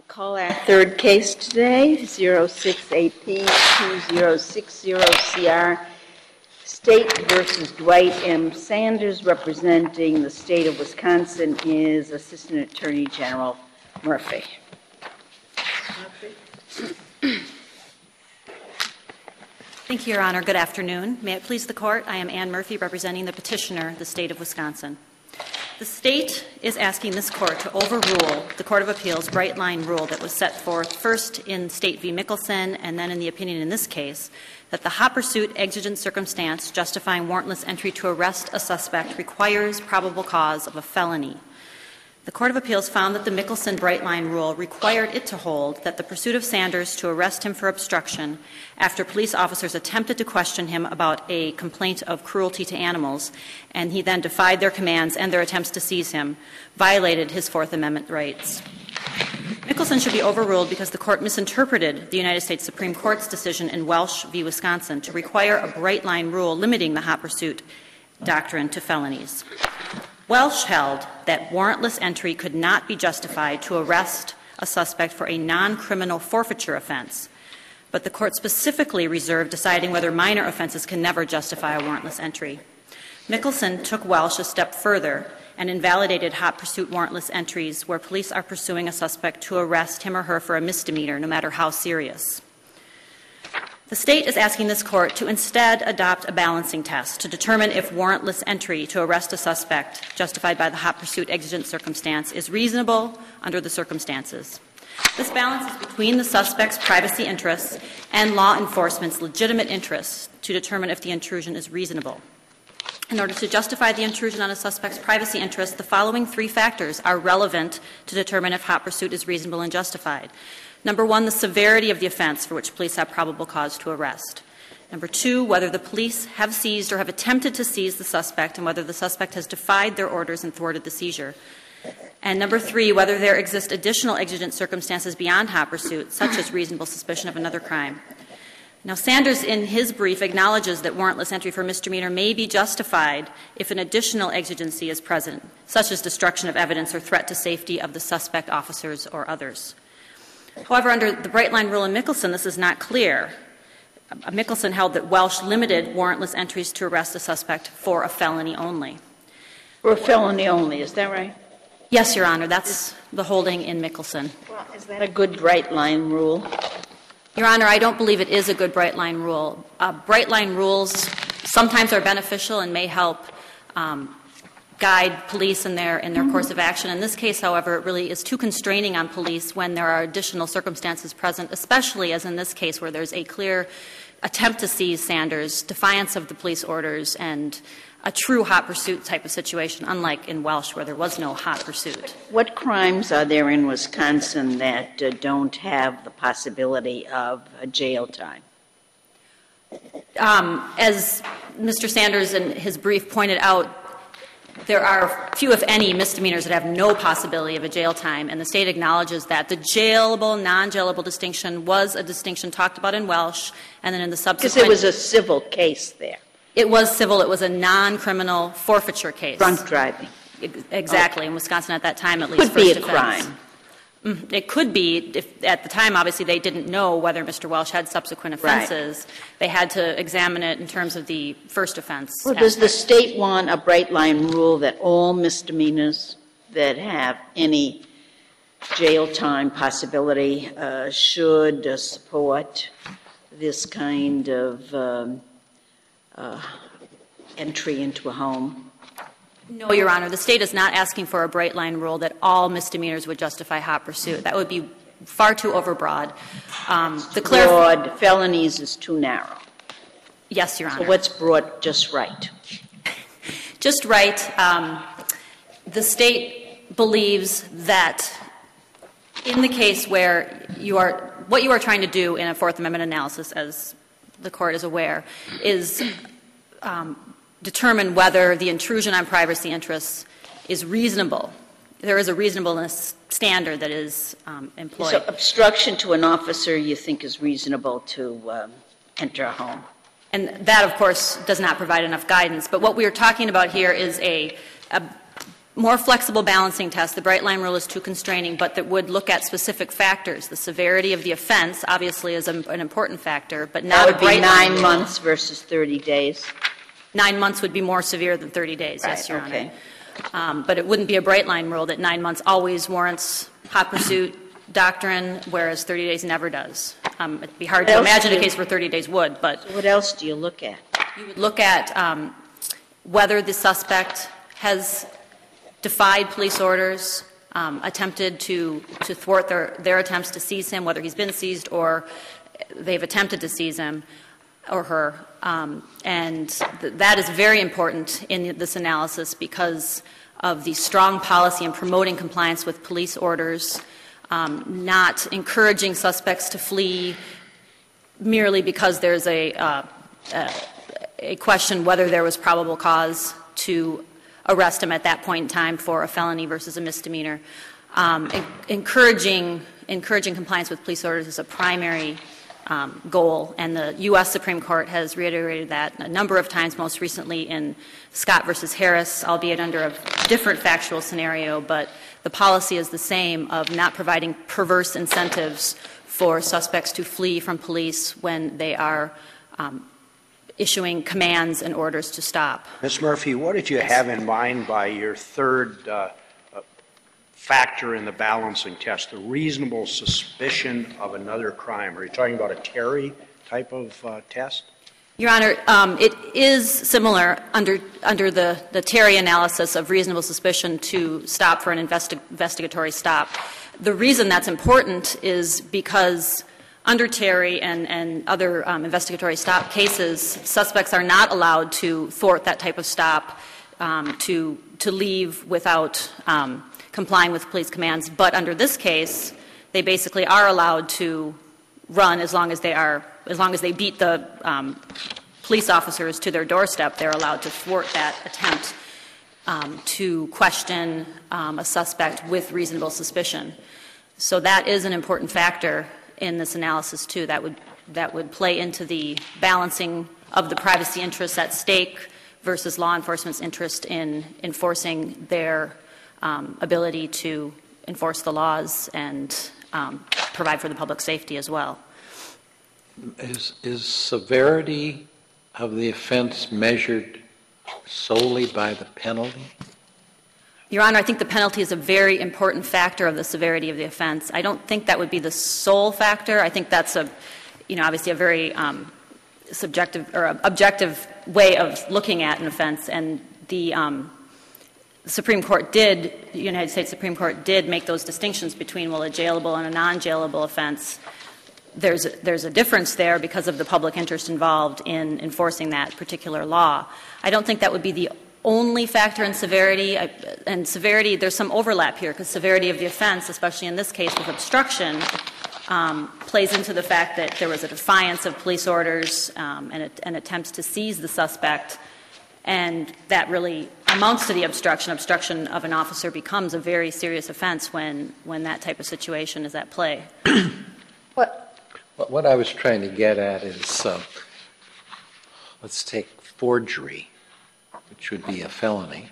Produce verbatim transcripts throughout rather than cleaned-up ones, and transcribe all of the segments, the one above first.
Call our third case today, zero six eight P two zero six zero C R, State versus Dwight M. Sanders. Representing the state of Wisconsin is Assistant Attorney General Murphy. Murphy. Thank you, Your Honor. Good afternoon. May it please the Court, I am Ann Murphy, representing the petitioner, the state of Wisconsin. The state is asking this Court to overrule the Court of Appeals' bright-line rule that was set forth first in State v. Mickelson and then in the opinion in this case, that the hot pursuit exigent circumstance justifying warrantless entry to arrest a suspect requires probable cause of a felony. The Court of Appeals found that the Mickelson bright-line rule required it to hold that the pursuit of Sanders to arrest him for obstruction after police officers attempted to question him about a complaint of cruelty to animals, and he then defied their commands and their attempts to seize him, violated his Fourth Amendment rights. Mickelson should be overruled because the Court misinterpreted the United States Supreme Court's decision in Welsh v. Wisconsin to require a bright-line rule limiting the hot pursuit doctrine to felonies. Welsh held that warrantless entry could not be justified to arrest a suspect for a non-criminal forfeiture offense, but the Court specifically reserved deciding whether minor offenses can never justify a warrantless entry. Mickelson took Welsh a step further and invalidated hot pursuit warrantless entries where police are pursuing a suspect to arrest him or her for a misdemeanor, no matter how serious. The state is asking this Court to instead adopt a balancing test to determine if warrantless entry to arrest a suspect justified by the hot pursuit exigent circumstance is reasonable under the circumstances. This balance is between the suspect's privacy interests and law enforcement's legitimate interests to determine if the intrusion is reasonable. In order to justify the intrusion on a suspect's privacy interests, the following three factors are relevant to determine if hot pursuit is reasonable and justified. Number one, the severity of the offense for which police have probable cause to arrest. Number two, whether the police have seized or have attempted to seize the suspect and whether the suspect has defied their orders and thwarted the seizure. And number three, whether there exist additional exigent circumstances beyond hot pursuit, such as reasonable suspicion of another crime. Now, Sanders, in his brief, acknowledges that warrantless entry for misdemeanor may be justified if an additional exigency is present, such as destruction of evidence or threat to safety of the suspect, officers, or others. However, under the bright-line rule in Mickelson, this is not clear. Mickelson held that Welsh limited warrantless entries to arrest a suspect for a felony only. For a felony only, is that right? Yes, Your Honor, that's the holding in Mickelson. Well, is that a good bright-line rule? Your Honor, I don't believe it is a good bright-line rule. Uh, bright-line rules sometimes are beneficial and may help um, guide police in their in their mm-hmm. course of action. In this case, however, it really is too constraining on police when there are additional circumstances present, especially as in this case where there's a clear attempt to seize Sanders, defiance of the police orders, and a true hot pursuit type of situation, unlike in Welsh where there was no hot pursuit. What crimes are there in Wisconsin that uh, don't have the possibility of a jail time? Um, as Mister Sanders in his brief pointed out, there are few, if any, misdemeanors that have no possibility of a jail time, and the state acknowledges that. The jailable, non-jailable distinction was a distinction talked about in Welsh, and then in the subsequent... Because it was a civil case there. It was civil. It was a non-criminal forfeiture case. Drunk driving. Exactly. Okay. In Wisconsin at that time, at least. Could be a offense. crime. Mm, it could be. If, at the time, obviously, they didn't know whether Mister Welsh had subsequent offenses. Right. They had to examine it in terms of the first offense. Well, does the state want a bright-line rule that all misdemeanors that have any jail time possibility uh, should uh, support this kind of um, uh, entry into a home? No, Your Honor. The state is not asking for a bright-line rule that all misdemeanors would justify hot pursuit. That would be far too overbroad. Um, the clarif- broad felonies is too narrow. Yes, Your Honor. So what's broad just right? Just right. Um, the state believes that in the case where you are, what you are trying to do in a Fourth Amendment analysis, as the Court is aware, is um, determine whether the intrusion on privacy interests is reasonable. There is a reasonableness standard that is um, employed. So obstruction to an officer you think is reasonable to um, enter a home? And that, of course, does not provide enough guidance. But what we are talking about here is a, a more flexible balancing test. The bright line rule is too constraining, but that would look at specific factors. The severity of the offense obviously is a, an important factor, but not That would a bright be nine line months versus thirty days. Nine months would be more severe than thirty days, Right, yes, Your okay. Honor. Um, but it wouldn't be a bright line rule that nine months always warrants hot pursuit doctrine, whereas thirty days never does. Um, it'd be hard What to else imagine do a you- case where thirty days would, but What else do you look at? you would look at um, whether the suspect has defied police orders, um, attempted to, to thwart their, their attempts to seize him, whether he's been seized or they've attempted to seize him or her. Um, and th- that is very important in this analysis because of the strong policy in promoting compliance with police orders, um, not encouraging suspects to flee merely because there's a, uh, a, a question whether there was probable cause to arrest him at that point in time for a felony versus a misdemeanor. Um, en- encouraging, encouraging compliance with police orders is a primary um, goal, and the U S Supreme Court has reiterated that a number of times, most recently in Scott versus Harris, albeit under a different factual scenario, but the policy is the same of not providing perverse incentives for suspects to flee from police when they are um, issuing commands and orders to stop. Miz Murphy, what did you have in mind by your third uh, uh, factor in the balancing test, the reasonable suspicion of another crime? Are you talking about a Terry type of uh, test? Your Honor, um, it is similar under under the, the Terry analysis of reasonable suspicion to stop for an investi- investigatory stop. The reason that's important is because under Terry and, and other um, investigatory stop cases, suspects are not allowed to thwart that type of stop, um, to, to leave without um, complying with police commands. But under this case, they basically are allowed to run as long as they are, as long as they beat the um, police officers to their doorstep. They're allowed to thwart that attempt um, to question um, a suspect with reasonable suspicion. So that is an important factor in this analysis too. That would that would play into the balancing of the privacy interests at stake versus law enforcement's interest in enforcing their um, ability to enforce the laws and um, provide for the public safety as well. Is is severity of the offense measured solely by the penalty? Your Honor, I think the penalty is a very important factor of the severity of the offense. I don't think that would be the sole factor. I think that's a, you know, obviously a very um, subjective or objective way of looking at an offense. And the, um, the Supreme Court did, the United States Supreme Court did make those distinctions between, well, a jailable and a non-jailable offense. There's a, there's a difference there because of the public interest involved in enforcing that particular law. I don't think that would be the only factor in severity, I, and severity, there's some overlap here because severity of the offense, especially in this case with obstruction, um, plays into the fact that there was a defiance of police orders um, and, and attempts to seize the suspect, and that really amounts to the obstruction. Obstruction of an officer becomes a very serious offense when, when that type of situation is at play. What? What I was trying to get at is, uh, let's take forgery, which would be a felony,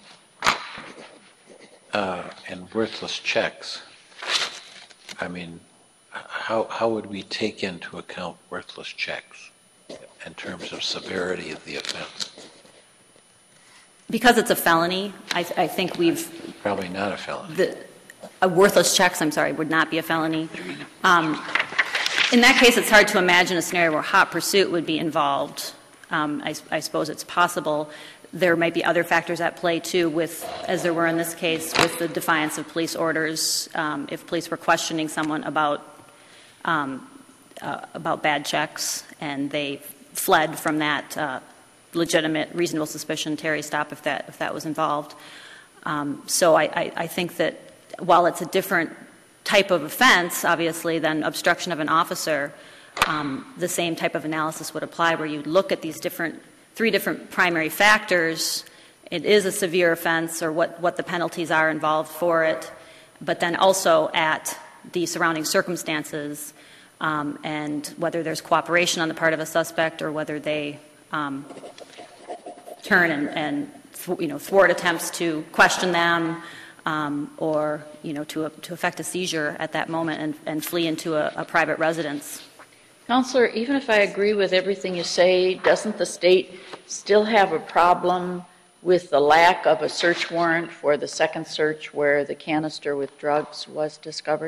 uh, and worthless checks. I mean, how how would we take into account worthless checks in terms of severity of the offense? Because it's a felony, I, th- I think we've Probably not a felony. the a worthless checks, I'm sorry, would not be a felony. Um, in that case, it's hard to imagine a scenario where hot pursuit would be involved. Um, I, I suppose it's possible. There might be other factors at play, too, with, as there were in this case, with the defiance of police orders. Um, if police were questioning someone about um, uh, about bad checks and they fled from that uh, legitimate, reasonable suspicion Terry stop, if that if that was involved. Um, so I, I, I think that while it's a different type of offense, obviously, than obstruction of an officer, um, the same type of analysis would apply, where you look at these different three different primary factors. It is a severe offense, or what, what the penalties are involved for it, but then also at the surrounding circumstances um, and whether there's cooperation on the part of a suspect or whether they um, turn and, and you know, thwart attempts to question them um, or, you know, to, to effect a seizure at that moment and, and flee into a, a private residence. Counselor, even if I agree with everything you say, doesn't the state still have a problem with the lack of a search warrant for the second search where the canister with drugs was discovered?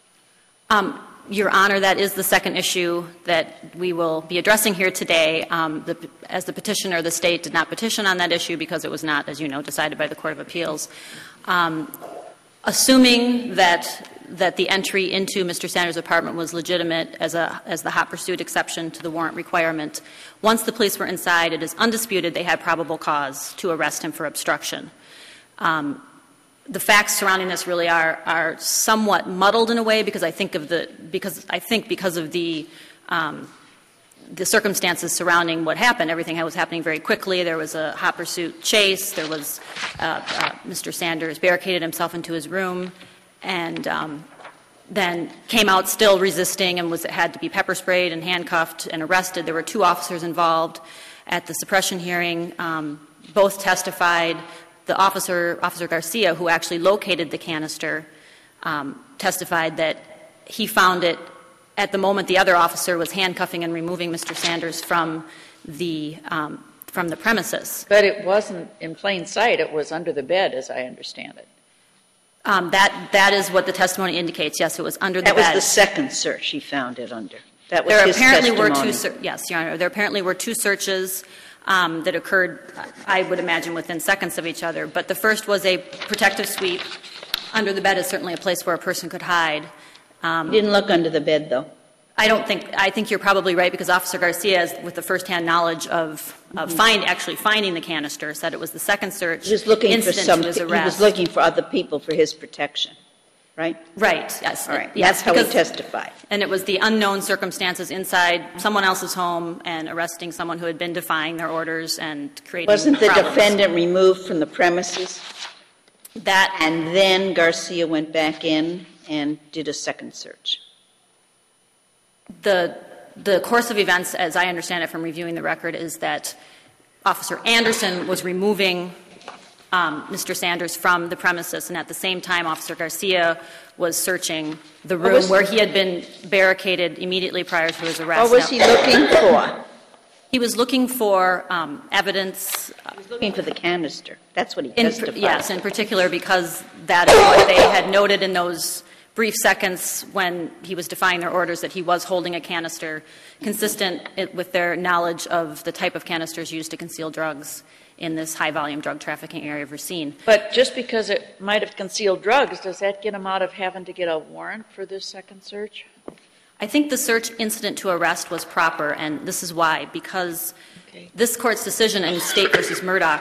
Um, Your Honor, that is the second issue that we will be addressing here today. Um, the, as the petitioner, the state did not petition on that issue because it was not, as you know, decided by the Court of Appeals. Um, assuming that that the entry into Mister Sanders' apartment was legitimate as a as the hot pursuit exception to the warrant requirement, once the police were inside, it is undisputed they had probable cause to arrest him for obstruction. Um, The facts surrounding this really are are somewhat muddled in a way because I think of the because I think because of the um, the circumstances surrounding what happened. Everything was happening very quickly. There was a hot pursuit chase. There was uh, uh, Mister Sanders barricaded himself into his room, and um, then came out still resisting and was had to be pepper sprayed and handcuffed and arrested. There were two officers involved at the suppression hearing. Um, both testified. The officer, Officer Garcia, who actually located the canister, um, testified that he found it at the moment the other officer was handcuffing and removing Mister Sanders from the um, from the premises. But it wasn't in plain sight. It was under the bed, as I understand it. Um, that that is what the testimony indicates. Yes, it was under the That bed. was the second search he found it under. That was there his apparently testimony. were two. Ser- yes, Your Honor. There apparently were two searches. Um, that occurred, I would imagine, within seconds of each other. But the first was a protective sweep. Under the bed is certainly a place where a person could hide. Um, He didn't look under the bed, though. I don't think, I think you're probably right because Officer Garcia, with the firsthand knowledge of, of Mm-hmm. find, actually finding the canister, said it was the second search He was looking for incident some, to his he arrest. was looking for other people for his protection, right? Right, yes. All right, Yes, that's how he because- testified. And it was the unknown circumstances inside someone else's home and arresting someone who had been defying their orders and creating Wasn't the problems. defendant removed from the premises, That and then Garcia went back in and did a second search? The, the course of events, as I understand it from reviewing the record, is that Officer Anderson was removing um, Mister Sanders from the premises, and at the same time, Officer Garcia was searching the room was- where he had been barricaded immediately prior to his arrest. What was he Now, looking for? he was looking for um, evidence. He was looking for the canister. That's what he In, testified. yes, in particular because that is what they had noted in those brief seconds when he was defying their orders that he was holding a canister, consistent it- with their knowledge of the type of canisters used to conceal drugs in this high-volume drug trafficking area of Racine. But just because it might have concealed drugs, does that get him out of having to get a warrant for this second search? I think the search incident to arrest was proper, and this is why, because Okay. this Court's decision in State versus Murdoch,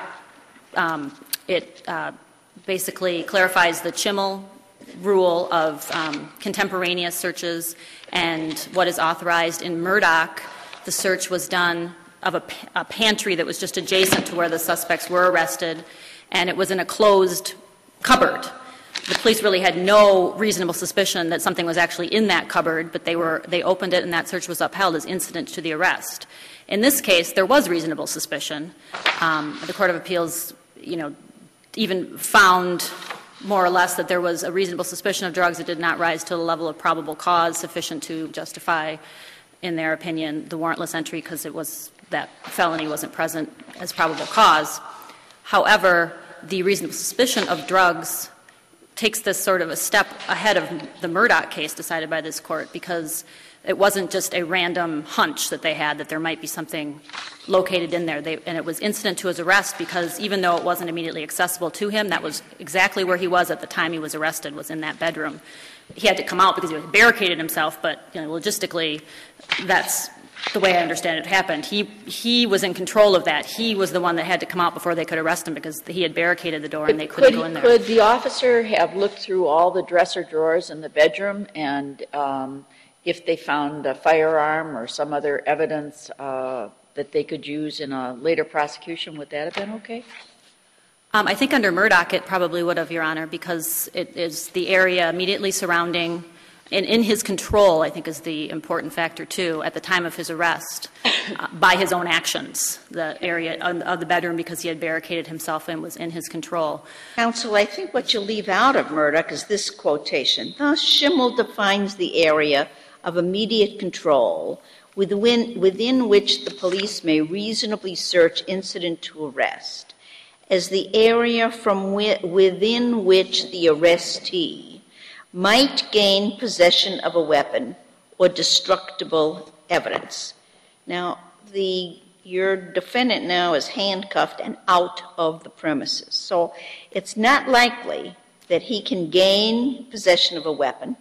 um, it uh, basically clarifies the Chimmel rule of um, contemporaneous searches and what is authorized. In Murdoch, the search was done of a, a pantry that was just adjacent to where the suspects were arrested, and it was in a closed cupboard. The police really had no reasonable suspicion that something was actually in that cupboard, but they were they opened it and that search was upheld as incident to the arrest. In this case, there was reasonable suspicion. Um, the Court of Appeals, you know, even found more or less that there was a reasonable suspicion of drugs that did not rise to the level of probable cause sufficient to justify, in their opinion, the warrantless entry because it was that felony wasn't present as probable cause. However, the reasonable suspicion of drugs takes this sort of a step ahead of the Murdoch case decided by this court because it wasn't just a random hunch that they had that there might be something located in there. They, and it was incident to his arrest because even though it wasn't immediately accessible to him, that was exactly where he was at the time he was arrested, was in that bedroom. He had to come out because he had barricaded himself, but you know, logistically, that's the way I understand it happened. He he was in control of that. He was the one that had to come out before they could arrest him because he had barricaded the door and they couldn't could, go in there. Could the officer have looked through all the dresser drawers in the bedroom and um, if they found a firearm or some other evidence uh, that they could use in a later prosecution, would that have been okay? Um, I think under Murdoch it probably would have, Your Honor, because it is the area immediately surrounding And in his control, I think, is the important factor, too, at the time of his arrest, uh, by his own actions. The area of the bedroom, because he had barricaded himself in, was in his control. Counsel, I think what you leave out of Murdoch is this quotation. Thus, Schimmel defines the area of immediate control within, within which the police may reasonably search incident to arrest as the area from wi- within which the arrestee might gain possession of a weapon or destructible evidence. Now, the your defendant now is handcuffed and out of the premises. So it's not likely that he can gain possession of a weapon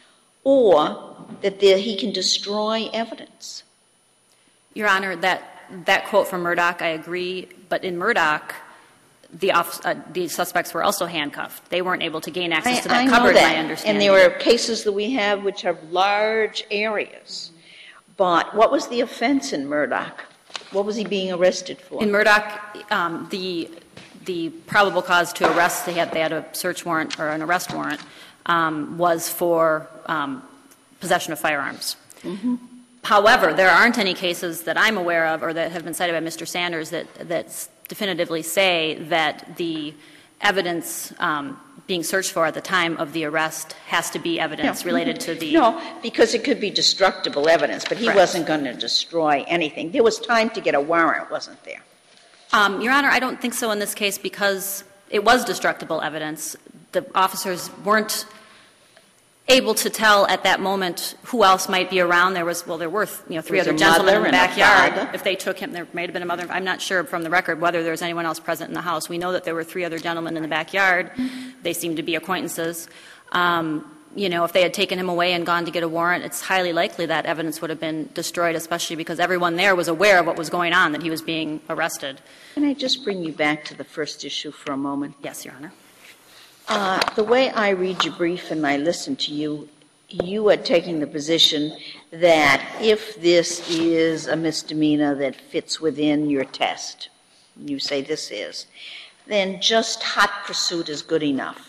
or that the, he can destroy evidence. Your Honor, that, that quote from Murdoch, I agree, but in Murdoch, the, off, uh, the suspects were also handcuffed. They weren't able to gain access I, to that I cupboard, know that. my understanding. And there are cases that we have which have large areas. But what was the offense in Murdoch? What was he being arrested for? In Murdoch, um, the the probable cause to arrest, they had, they had a search warrant or an arrest warrant, um, was for um, possession of firearms. Mm-hmm. However, there aren't any cases that I'm aware of or that have been cited by Mister Sanders that, that definitively say that the evidence um, being searched for at the time of the arrest has to be evidence no. related to the... No, because it could be destructible evidence, but he Correct. wasn't going to destroy anything. There was time to get a warrant, wasn't there? Um, Your Honor, I don't think so in this case because it was destructible evidence. The officers weren't able to tell at that moment who else might be around. There was, well, there were, you know, three There other was a gentlemen in mother the and a backyard. father. If they took him, there may have been a mother. I'm not sure from the record whether there was anyone else present in the house. We know that there were three other gentlemen in the backyard. They seemed to be acquaintances. Um, you know, if they had taken him away and gone to get a warrant, it's highly likely that evidence would have been destroyed, especially because everyone there was aware of what was going on, that he was being arrested. Can I just bring you back to the first issue for a moment? Yes, Your Honor. Uh, the way I read your brief and I listen to you, you are taking the position that if this is a misdemeanor that fits within your test, you say this is, then just hot pursuit is good enough.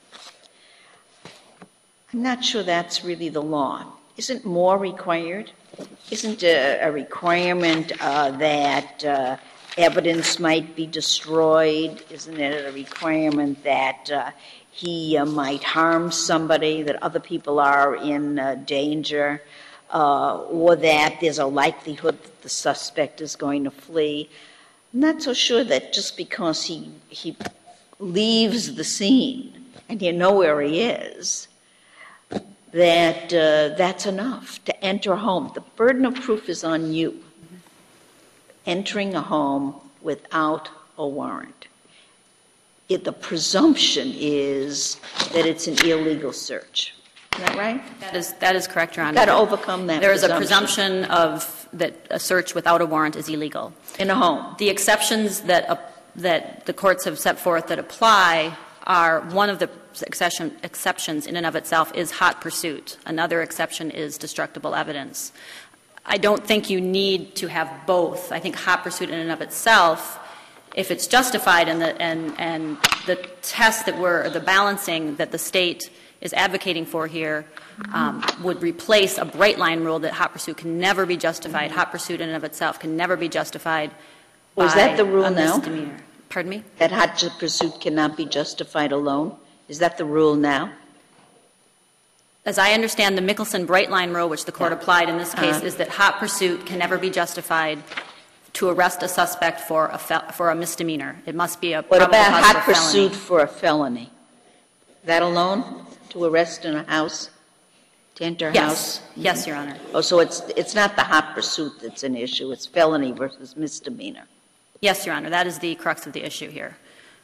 I'm not sure that's really the law. Isn't more required? Isn't a, a requirement uh, that uh, evidence might be destroyed? Isn't it a requirement that uh, he uh, might harm somebody, that other people are in uh, danger, uh, or that there's a likelihood that the suspect is going to flee? I'm not so sure that just because he he leaves the scene and you know where he is, that uh, that's enough to enter a home. The burden of proof is on you. Entering a home without a warrant. It, the presumption is that it's an illegal search. Is that right? That is, that is correct, Your Honor. Got to overcome that There is a presumption. presumption of that a search without a warrant is illegal. In a home. The exceptions that uh, that the courts have set forth that apply are, one of the exception, exceptions in and of itself is hot pursuit. Another exception is destructible evidence. I don't think you need to have both. I think hot pursuit in and of itself, if it's justified and the, and, and the test that we're, the balancing that the state is advocating for here um, would replace a bright line rule that hot pursuit can never be justified. Hot pursuit in and of itself can never be justified by Was that the rule a now? misdemeanor. Pardon me? That hot pursuit cannot be justified alone? Is that the rule now? As I understand the Mickelson bright line rule, which the court applied in this case, Uh-huh. is that hot pursuit can never be justified to arrest a suspect for a fel- for a misdemeanor. It must be a What probable about cause hot of a felony. pursuit for a felony? That alone? To arrest in a house? To enter a Yes, house? yes, Your Honor. Oh, so it's it's not the hot pursuit that's an issue. It's felony versus misdemeanor. Yes, Your Honor. That is the crux of the issue here.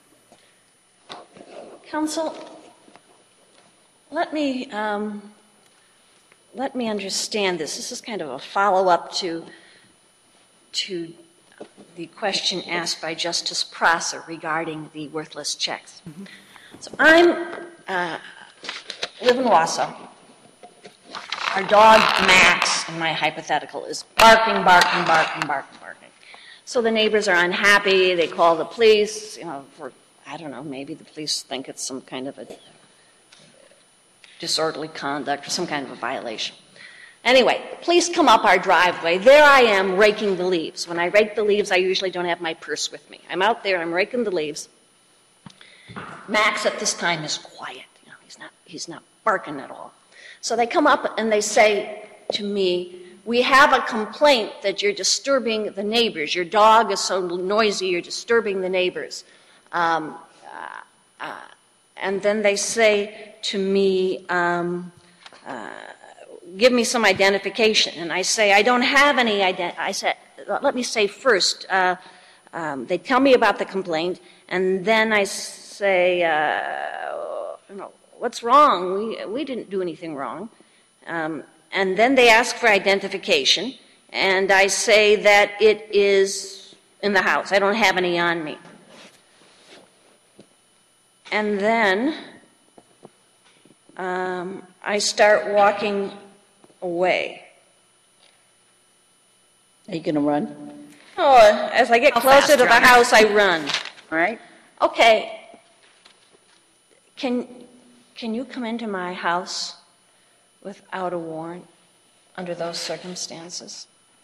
Counsel, let me um, let me understand this. This is kind of a follow-up to to the question asked by Justice Prosser regarding the worthless checks. Mm-hmm. So I'm uh, live in Wausau. Our dog Max, in my hypothetical, is barking, barking, barking, barking, barking. So the neighbors are unhappy. They call the police. You know, for I don't know, maybe the police think it's some kind of a disorderly conduct or some kind of a violation. Anyway, police come up our driveway. There I am raking the leaves. When I rake the leaves, I usually don't have my purse with me. I'm out there, I'm raking the leaves. Max at this time is quiet. You know, he's not, he's not barking at all. So they come up and they say to me, we have a complaint that you're disturbing the neighbors. Your dog is so noisy, you're disturbing the neighbors. Um, uh, uh, and then they say to me, um, uh, give me some identification. And I say, I don't have any ident. I said, let me say first, uh, um, they tell me about the complaint, and then I say, uh, you know, what's wrong? We, we didn't do anything wrong. Um, and then they ask for identification, and I say that it is in the house. I don't have any on me. And then um, I start walking away. Are you going to run? Oh, as I get How closer fast, to the Your Honor? house, I run. All right? Okay. Can, can you come into my house without a warrant under those circumstances?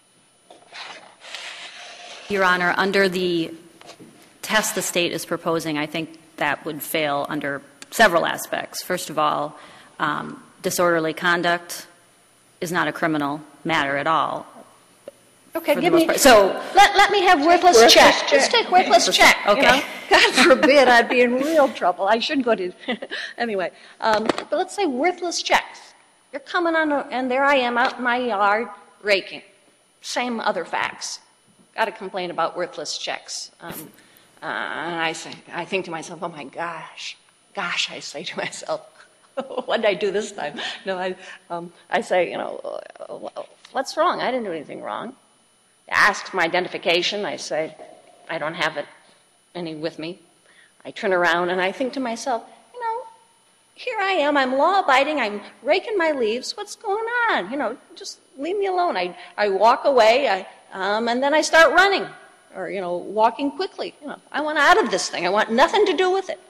Your Honor, under the test the state is proposing, I think that would fail under several aspects. First of all, um, disorderly conduct is not a criminal matter at all. Okay, for the give most me. part. So, let, let me have worthless, Worthless check. check. Let's take worthless check. You Okay. know? God forbid I'd be in real trouble. I should go to. Anyway, um, but let's say worthless checks. You're coming on, a, and there I am out in my yard raking. Same other facts. Got a complaint about worthless checks. Um, uh, and I say, I think to myself, oh my gosh, gosh, I say to myself, what did I do this time? No, I, um, I say, you know, what's wrong? I didn't do anything wrong. Ask for my identification. I say, I don't have it any with me. I turn around and I think to myself, you know, here I am. I'm law-abiding. I'm raking my leaves. What's going on? You know, just leave me alone. I, I walk away, I, um, and then I start running or, you know, walking quickly. You know, I want out of this thing. I want nothing to do with it.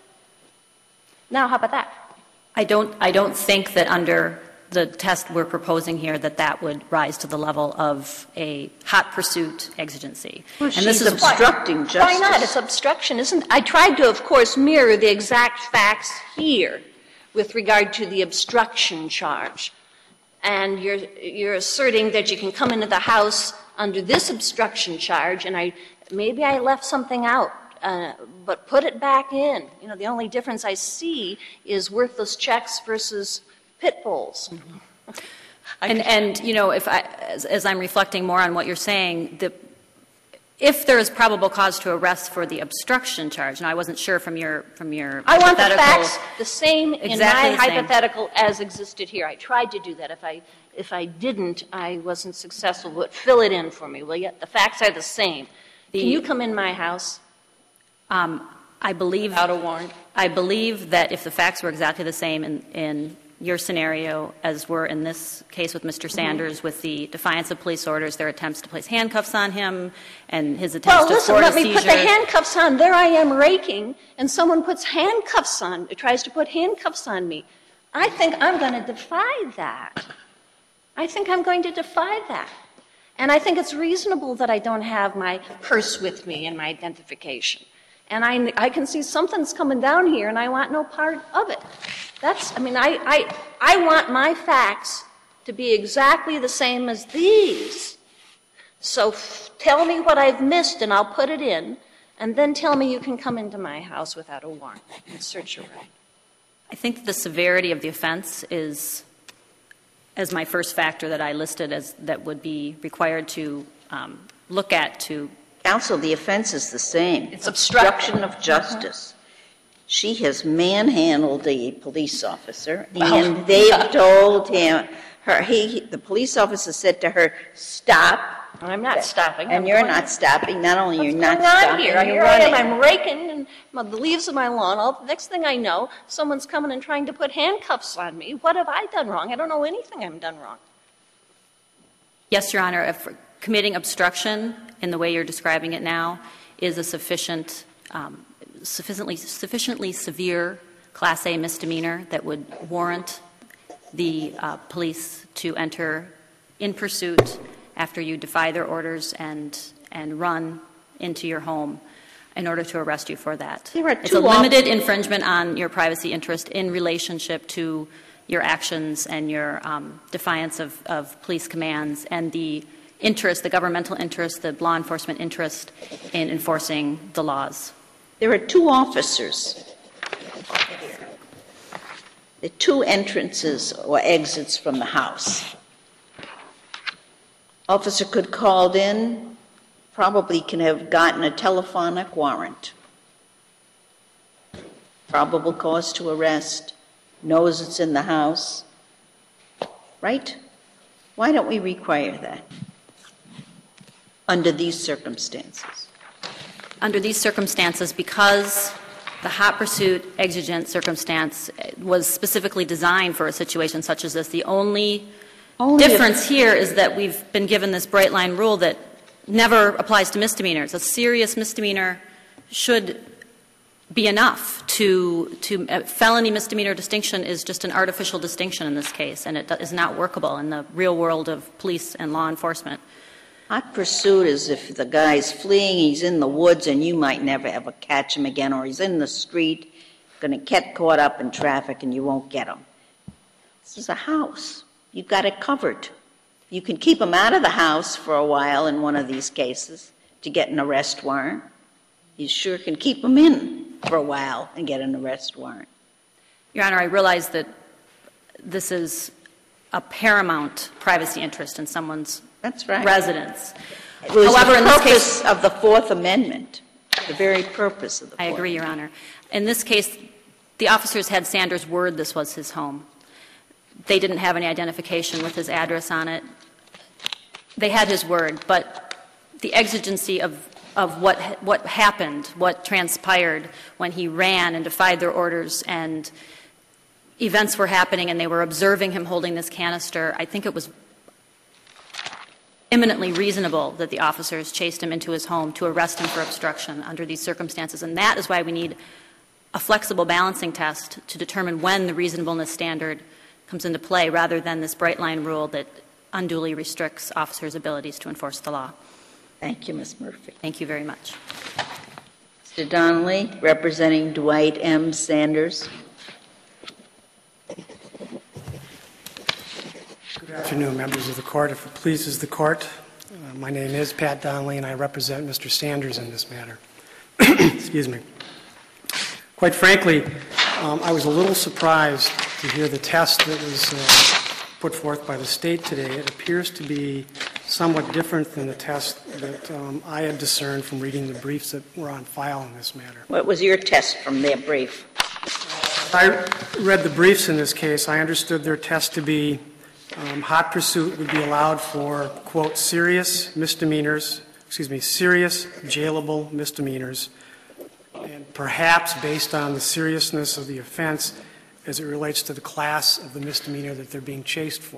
Now, how about that? I don't, I don't think that under the test we're proposing here that that would rise to the level of a hot pursuit exigency. Well, and this she's is obstructing justice. Why not? It's obstruction, isn't it? I tried to, of course, mirror the exact facts here with regard to the obstruction charge. And you're, you're asserting that you can come into the house under this obstruction charge, and I, maybe I left something out, uh, but put it back in. You know, the only difference I see is worthless checks versus pit bulls. And, and you know, if I, as, as I'm reflecting more on what you're saying, the, if there is probable cause to arrest for the obstruction charge, and I wasn't sure from your from your I want the hypothetical- facts the same in Exactly my the same. hypothetical as existed here. I tried to do that. If I if I didn't, I wasn't successful. But fill it in for me, will you? The facts are the same. The- Can you come in my house Um, I believe without a warrant? I believe that if the facts were exactly the same in, in your scenario as were in this case with Mister Sanders, with the defiance of police orders, their attempts to place handcuffs on him, and his attempts Well, to listen, thwart a let me seizure. put the handcuffs on. There I am raking, and someone puts handcuffs on, tries to put handcuffs on me. I think I'm going to defy that. I think I'm going to defy that. And I think it's reasonable that I don't have my purse with me and my identification. And I, I can see something's coming down here, and I want no part of it. That's, I mean, I, I, I want my facts to be exactly the same as these. So f- tell me what I've missed, and I'll put it in, and then tell me you can come into my house without a warrant and search around. I think that the severity of the offense is, as my first factor that I listed as that would be required to um, look at to. Counsel, the offense is the same. It's obstruction. Obstruction of justice. She has manhandled a police officer, and they've told him, her, he, the police officer said to her, stop. I'm not stopping. And I'm you're going- not stopping. Not only you're What's not going on stopping, here? you're Here I am. running. I'm raking and my, the leaves of my lawn. All, the next thing I know, someone's coming and trying to put handcuffs on me. What have I done wrong? I don't know anything I've done wrong. Yes, Your Honor, if committing obstruction in the way you're describing it now is a sufficient, um, sufficiently, sufficiently severe Class A misdemeanor that would warrant the uh, police to enter in pursuit after you defy their orders and, and run into your home in order to arrest you for that. There are It's two a op- limited infringement on your privacy interest in relationship to your actions and your um, defiance of, of police commands and the interest, the governmental interest, the law enforcement interest in enforcing the laws. There are two officers. The two entrances or exits from the house. Officer could called in, probably can have gotten a telephonic warrant. Probable cause to arrest, knows it's in the house, right? Why don't we require that under these circumstances? Under these circumstances, because the hot pursuit exigent circumstance was specifically designed for a situation such as this, the only, only difference if- here is that we've been given this bright line rule that never applies to misdemeanors. A serious misdemeanor should be enough to, to uh, felony misdemeanor distinction is just an artificial distinction in this case, and it is not workable in the real world of police and law enforcement. Hot pursuit is if the guy's fleeing, he's in the woods, and you might never ever catch him again, or he's in the street, going to get caught up in traffic, and you won't get him. This is a house. You've got it covered. You can keep him out of the house for a while in one of these cases to get an arrest warrant. You sure can keep him in for a while and get an arrest warrant. Your Honor, I realize that this is a paramount privacy interest in someone's That's right. residence. It was However, the in this purpose case, of the Fourth Amendment, the very purpose of the I Fourth agree, Your Honor. In this case, the officers had Sanders' word this was his home. They didn't have any identification with his address on it. They had his word, but the exigency of, of what, what happened, what transpired when he ran and defied their orders and events were happening and they were observing him holding this canister, I think it was eminently reasonable that the officers chased him into his home to arrest him for obstruction under these circumstances. And that is why we need a flexible balancing test to determine when the reasonableness standard comes into play rather than this bright line rule that unduly restricts officers' abilities to enforce the law. Thank you, Miz Murphy. Thank you very much. Mister Donnelly, representing Dwight M. Sanders. Good afternoon, members of the court. If it pleases the court, uh, my name is Pat Donnelly, and I represent Mister Sanders in this matter. Excuse me. Quite frankly, um, I was a little surprised to hear the test that was uh, put forth by the state today. It appears to be somewhat different than the test that um, I had discerned from reading the briefs that were on file in this matter. What was your test from their brief? I read the briefs in this case. I understood their test to be um, hot pursuit would be allowed for, quote, serious misdemeanors, excuse me, serious jailable misdemeanors, and perhaps based on the seriousness of the offense as it relates to the class of the misdemeanor that they're being chased for.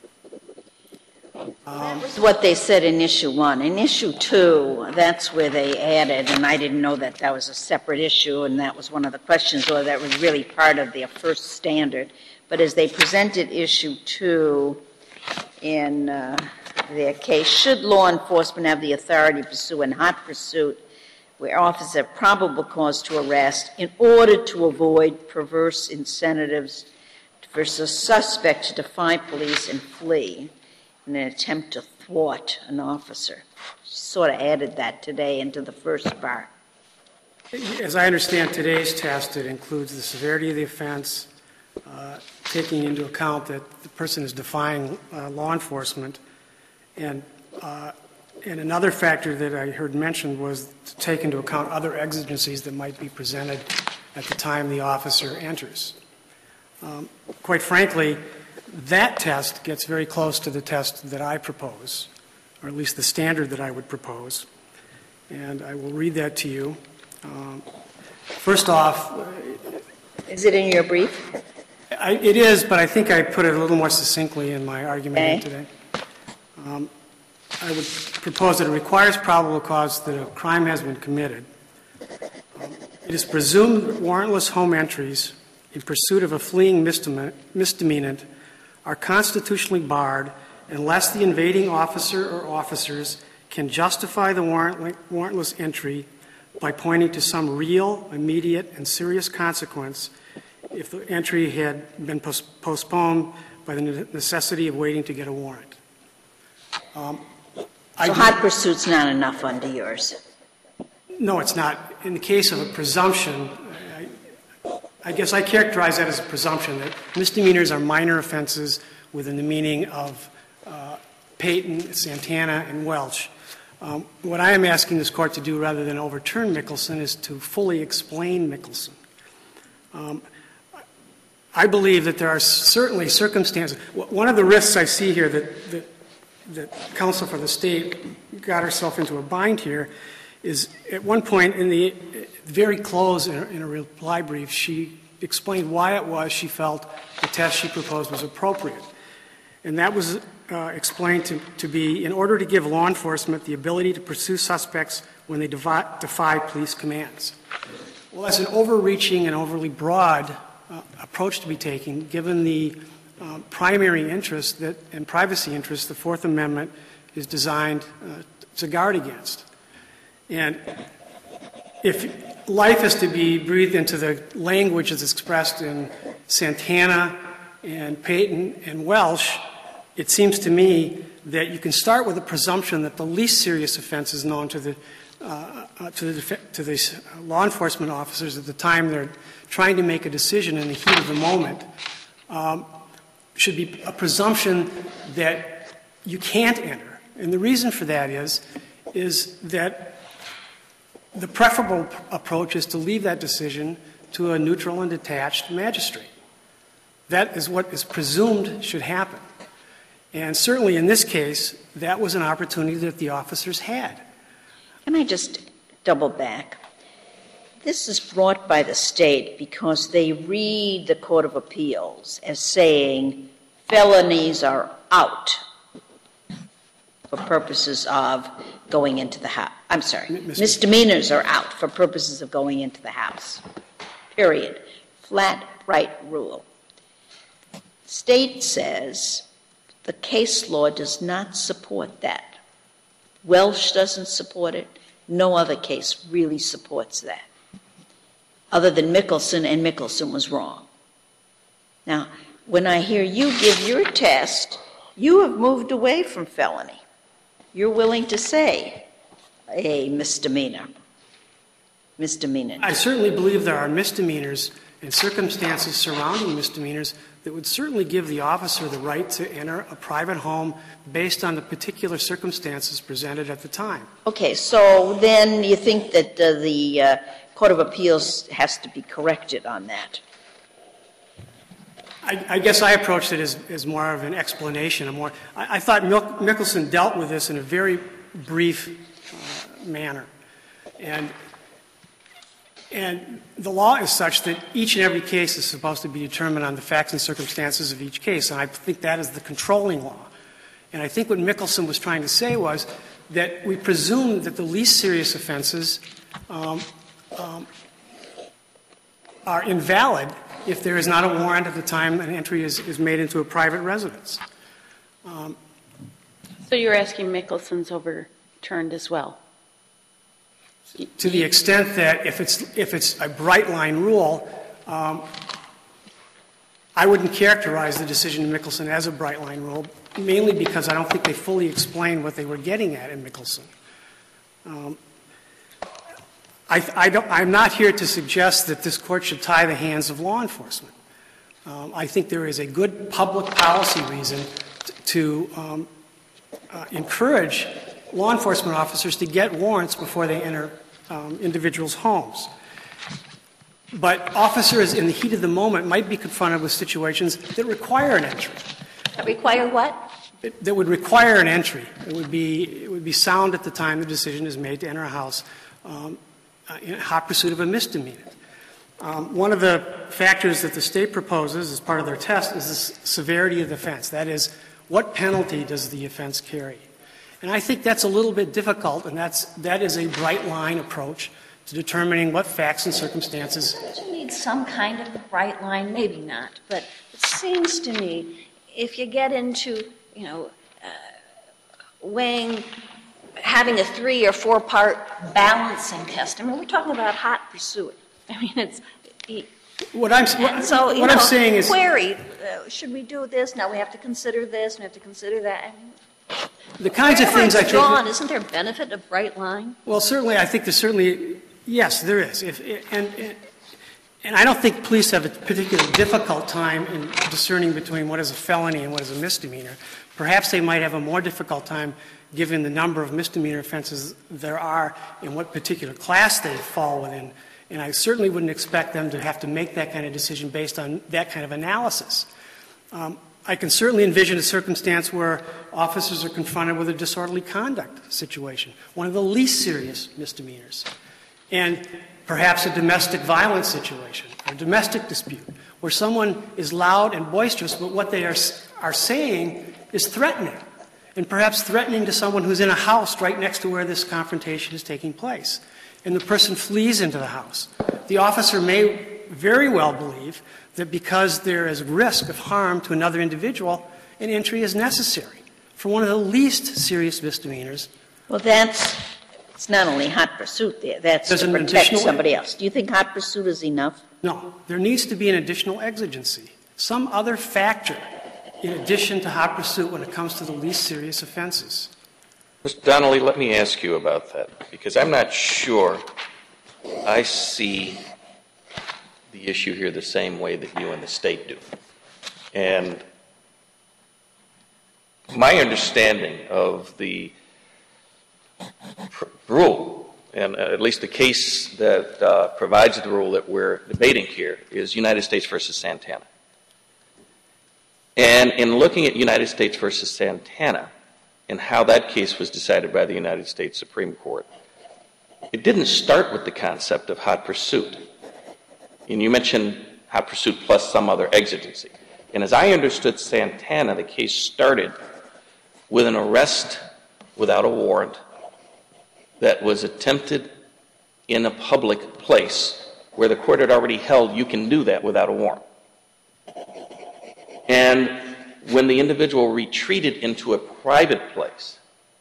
Um, That's what they said in issue one. In issue two, that's where they added, and I didn't know that that was a separate issue, and that was one of the questions, or that was really part of their first standard. But as they presented issue two in uh, their case, should law enforcement have the authority to pursue in hot pursuit where officers have probable cause to arrest in order to avoid perverse incentives for a suspect to defy police and flee in an attempt to thwart an officer? She sort of added that today into the first part. As I understand today's test, it includes the severity of the offense, uh, taking into account that the person is defying uh, law enforcement, and uh, and another factor that I heard mentioned was to take into account other exigencies that might be presented at the time the officer enters. Um, quite frankly, that test gets very close to the test that I propose, or at least the standard that I would propose, and I will read that to you. Um, first off, Is it in your brief? I, it is, but I think I put it a little more succinctly in my argument Okay. today. Um, I would propose that it requires probable cause that a crime has been committed. Um, it is presumed that warrantless home entries in pursuit of a fleeing misdemeanant are constitutionally barred unless the invading officer or officers can justify the warrant, warrantless entry by pointing to some real, immediate, and serious consequence if the entry had been pos- postponed by the necessity of waiting to get a warrant. Um, I So do- hot pursuit's not enough under yours? No, it's not. In the case of a presumption, I, I guess I characterize that as a presumption that misdemeanors are minor offenses within the meaning of uh, Payton, Santana, and Welch. Um, what I am asking this court to do, rather than overturn Mickelson, is to fully explain Mickelson. Um, I believe that there are certainly circumstances. One of the risks I see here that, that, that counsel for the state got herself into a bind here is at one point in the very close in a, in a reply brief, she explained why it was she felt the test she proposed was appropriate. And that was uh, explained to, to be in order to give law enforcement the ability to pursue suspects when they devi- defy police commands. Well, that's an overreaching and overly broad uh, approach to be taken, given the uh, primary interest that, and privacy interest the Fourth Amendment is designed uh, to guard against. And if life is to be breathed into the language that's expressed in Santana and Payton and Welch, it seems to me that you can start with a presumption that the least serious offenses known to the uh, uh, to the to the law enforcement officers at the time they're trying to make a decision in the heat of the moment um, should be a presumption that you can't enter. And the reason for that is is that the preferable approach is to leave that decision to a neutral and detached magistrate. That is what is presumed should happen. And certainly in this case, that was an opportunity that the officers had. Can I just double back? This is brought by the state because they read the Court of Appeals as saying felonies are out for purposes of going into the house. I'm sorry, misdemeanors are out for purposes of going into the house. Period. Flat, right rule. State says the case law does not support that. Welch doesn't support it. No other case really supports that, other than Mickelson, and Mickelson was wrong. Now, when I hear you give your test, you have moved away from felony. You're willing to say a misdemeanor. Misdemeanor. I certainly believe there are misdemeanors and circumstances surrounding misdemeanors that would certainly give the officer the right to enter a private home based on the particular circumstances presented at the time. Okay, so then you think that uh, the uh, Court of Appeals has to be corrected on that? I, I guess I approached it as, as more of an explanation. A more, I, I thought Mil- Mickelson dealt with this in a very brief uh, manner. And And the law is such that each and every case is supposed to be determined on the facts and circumstances of each case, and I think that is the controlling law. And I think what Mickelson was trying to say was that we presume that the least serious offenses um, um, are invalid if there is not a warrant at the time an entry is, is made into a private residence. Um, so you're asking Mickelson's overturned as well? To the extent that if it's if it's a bright line rule, um, I wouldn't characterize the decision in Mickelson as a bright line rule, mainly because I don't think they fully explained what they were getting at in Mickelson. Um, I, I don't, I'm not here to suggest that this court should tie the hands of law enforcement. Um, I think there is a good public policy reason t- to um, uh, encourage law enforcement officers to get warrants before they enter um, individuals' homes. But officers in the heat of the moment might be confronted with situations that require an entry. That require what? That, that would require an entry. It would be it would be sound at the time the decision is made to enter a house um, uh, in hot pursuit of a misdemeanor. Um, one of the factors that the state proposes as part of their test is the severity of the offense. That is, what penalty does the offense carry? And I think that's a little bit difficult, and that's that is a bright line approach to determining what facts and circumstances. Don't you need some kind of bright line? Maybe not, but it seems to me if you get into, you know, uh, weighing, having a three or four part balancing test, I mean, we're talking about hot pursuit. I mean, it's. What I'm, what, so, you what know, I'm saying is. Query, uh, should we do this? Now we have to consider this, we have to consider that. I mean, the kinds of things I think. Drawn, isn't there benefit of bright line? Well, certainly, I think there's certainly, yes, there is. If, and, and, and I don't think police have a particularly difficult time in discerning between what is a felony and what is a misdemeanor. Perhaps they might have a more difficult time given the number of misdemeanor offenses there are and what particular class they fall within. And I certainly wouldn't expect them to have to make that kind of decision based on that kind of analysis. Um, I can certainly envision a circumstance where officers are confronted with a disorderly conduct situation, one of the least serious misdemeanors, and perhaps a domestic violence situation, or a domestic dispute, where someone is loud and boisterous, but what they are, are saying is threatening, and perhaps threatening to someone who's in a house right next to where this confrontation is taking place. And the person flees into the house. The officer may very well believe that because there is risk of harm to another individual, an entry is necessary for one of the least serious misdemeanors. Well, that's, it's not only hot pursuit there, that's There's to an protect additional- somebody else. Do you think hot pursuit is enough? No, there needs to be an additional exigency, some other factor in addition to hot pursuit when it comes to the least serious offenses. Mister Donnelly, let me ask you about that, because I'm not sure I see the issue here the same way that you and the state do. And my understanding of the pr- rule, and at least the case that uh, provides the rule that we're debating here, is United States versus Santana. And in looking at United States versus Santana, and how that case was decided by the United States Supreme Court, it didn't start with the concept of hot pursuit. And you mentioned hot pursuit plus some other exigency. And as I understood Santana, the case started with an arrest without a warrant that was attempted in a public place where the court had already held you can do that without a warrant. And when the individual retreated into a private place,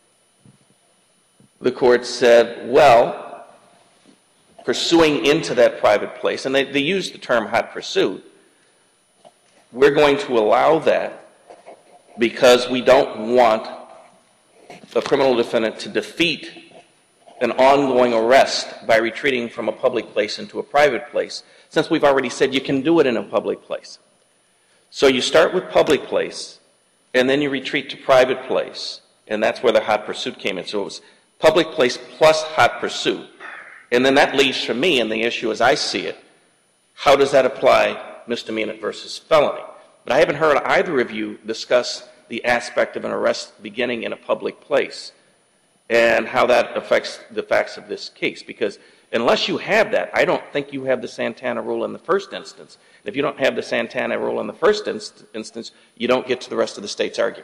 the court said, well, pursuing into that private place, and they, they used the term hot pursuit, we're going to allow that because we don't want a criminal defendant to defeat an ongoing arrest by retreating from a public place into a private place, since we've already said you can do it in a public place. So you start with public place, and then you retreat to private place, and that's where the hot pursuit came in. So it was public place plus hot pursuit. And then that leaves for me, and the issue as I see it, how does that apply misdemeanor versus felony? But I haven't heard either of you discuss the aspect of an arrest beginning in a public place and how that affects the facts of this case. Because unless you have that, I don't think you have the Santana rule in the first instance. If you don't have the Santana rule in the first inst- instance, you don't get to the rest of the state's argument.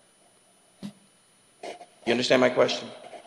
You understand my question?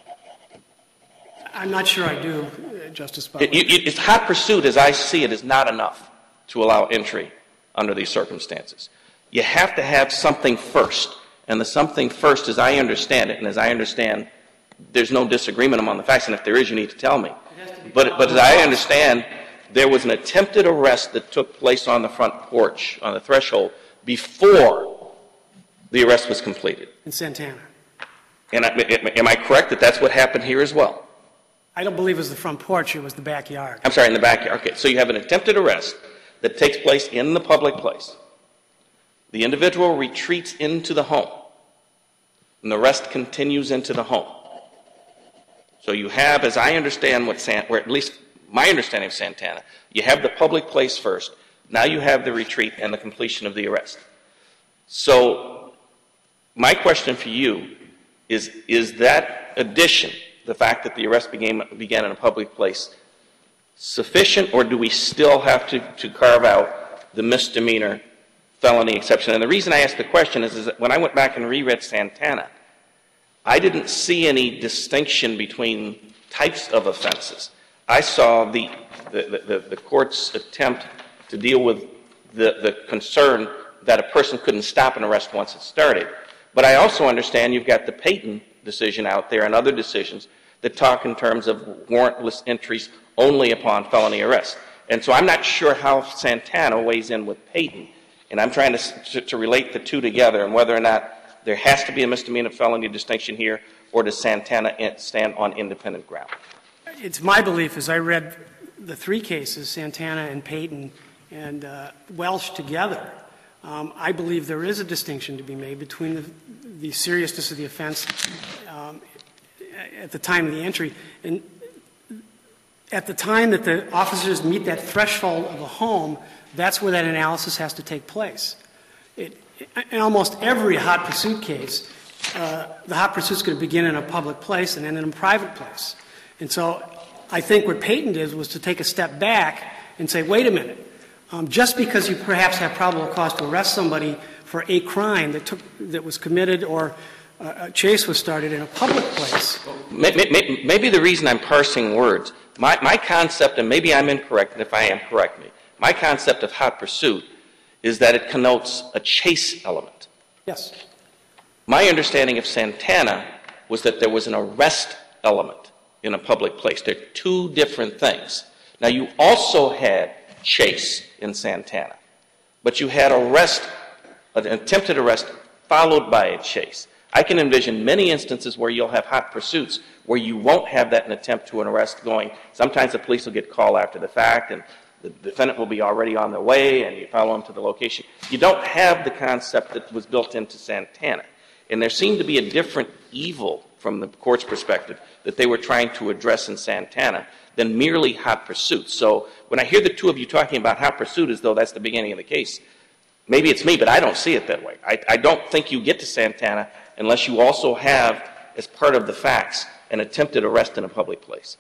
I'm not sure I do, uh, Justice Butler. It, it, it's hot pursuit, as I see it, is not enough to allow entry under these circumstances. You have to have something first. And the something first, as I understand it, and as I understand, there's no disagreement among the facts, and if there is, you need to tell me. But, but as I understand, there was an attempted arrest that took place on the front porch, on the threshold, before the arrest was completed. In Santana. And I, am I correct that that's what happened here as well? I don't believe it was the front porch, it was the backyard. I'm sorry, in the backyard. Okay, so you have an attempted arrest that takes place in the public place. The individual retreats into the home, and the arrest continues into the home. So you have, as I understand what San, or at least my understanding of Santana, you have the public place first. Now you have the retreat and the completion of the arrest. So my question for you is, is that addition, the fact that the arrest began, began in a public place, sufficient, or do we still have to, to carve out the misdemeanor felony exception? And the reason I ask the question is, is that when I went back and reread Santana, I didn't see any distinction between types of offenses. I saw the, the, the, the court's attempt to deal with the, the concern that a person couldn't stop an arrest once it started. But I also understand you've got the Payton decision out there and other decisions that talk in terms of warrantless entries only upon felony arrest. And so I'm not sure how Santana weighs in with Payton. And I'm trying to, to, to relate the two together and whether or not there has to be a misdemeanor felony distinction here, or does Santana stand on independent ground? It's my belief, as I read the three cases, Santana and Payton and uh, Welsh together, um, I believe there is a distinction to be made between the, the seriousness of the offense um, at the time of the entry. And at the time that the officers meet that threshold of a home, that's where that analysis has to take place. It, in almost every hot pursuit case, uh, the hot pursuit is going to begin in a public place and then in a private place. And so I think what Payton did was to take a step back and say, wait a minute, um, just because you perhaps have probable cause to arrest somebody for a crime that took that was committed or uh, a chase was started in a public place. Maybe, maybe the reason I'm parsing words, my, my concept, and maybe I'm incorrect, and if I am, correct me, my concept of hot pursuit is that it connotes a chase element. Yes. My understanding of Santana was that there was an arrest element in a public place. They're two different things. Now, you also had chase in Santana, but you had arrest, an attempted arrest, followed by a chase. I can envision many instances where you'll have hot pursuits where you won't have that an attempt to an arrest going. Sometimes the police will get called after the fact, and the defendant will be already on their way, and you follow them to the location. You don't have the concept that was built into Santana. And there seemed to be a different evil from the court's perspective that they were trying to address in Santana than merely hot pursuit. So when I hear the two of you talking about hot pursuit as though that's the beginning of the case, maybe it's me, but I don't see it that way. I, I don't think you get to Santana unless you also have, as part of the facts, an attempted arrest in a public place.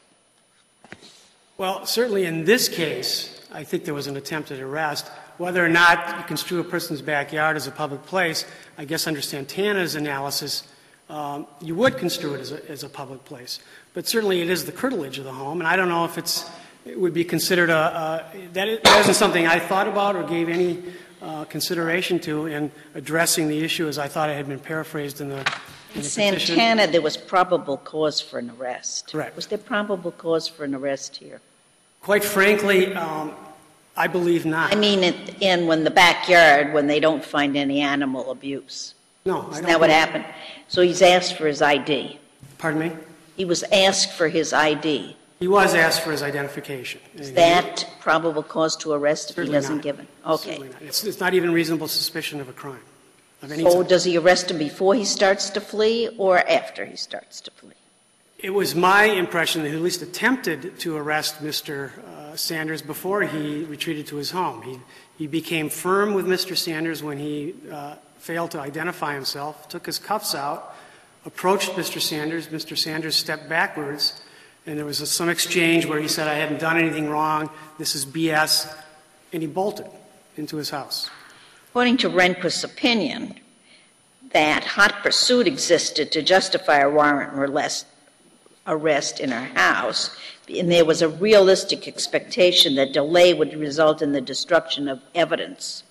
Well, certainly in this case, I think there was an attempted arrest. Whether or not you construe a person's backyard as a public place, I guess under Santana's analysis, um, you would construe it as a, as a public place. But certainly it is the curtilage of the home, and I don't know if it's, it would be considered a, a that, is, that isn't something I thought about or gave any uh, consideration to in addressing the issue as I thought it had been paraphrased in the, in the Santana, petition. there was probable cause for an arrest. Correct. Was there probable cause for an arrest here? Quite frankly, um, I believe not. I mean, it, in when the backyard, when they don't find any animal abuse. No, I Isn't don't that what think- happened? So he's asked for his I D. Pardon me? He was asked for his I D. He was asked for his identification. Is that probable cause to arrest if he Certainly hasn't not. given? Okay. Certainly not. It's, it's not even reasonable suspicion of a crime of any So type. does he arrest him before he starts to flee or after he starts to flee? It was my impression that he at least attempted to arrest Mister Uh, Sanders before he retreated to his home. He, he became firm with Mister Sanders when he uh, failed to identify himself, took his cuffs out, approached Mister Sanders. Mister Sanders stepped backwards, and there was a, some exchange where he said, I hadn't done anything wrong, this is B S, and he bolted into his house. According to Rehnquist's opinion, that hot pursuit existed to justify a warrant or less arrest in her house, and there was a realistic expectation that delay would result in the destruction of evidence.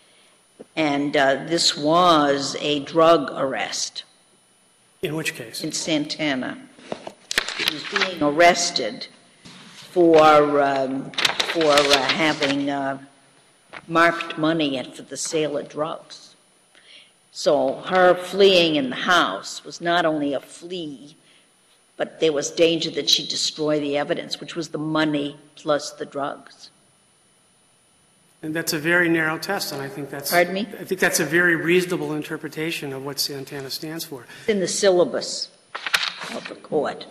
And uh, this was a drug arrest. In which case? In Santana. He was being arrested for, um, for uh, having uh, marked money and for the sale of drugs. So her fleeing in the house was not only a flee, but there was danger that she'd destroy the evidence, which was the money plus the drugs. And that's a very narrow test, and I think that's Pardon me? I think that's a very reasonable interpretation of what Santana stands for. It's in the syllabus of the court.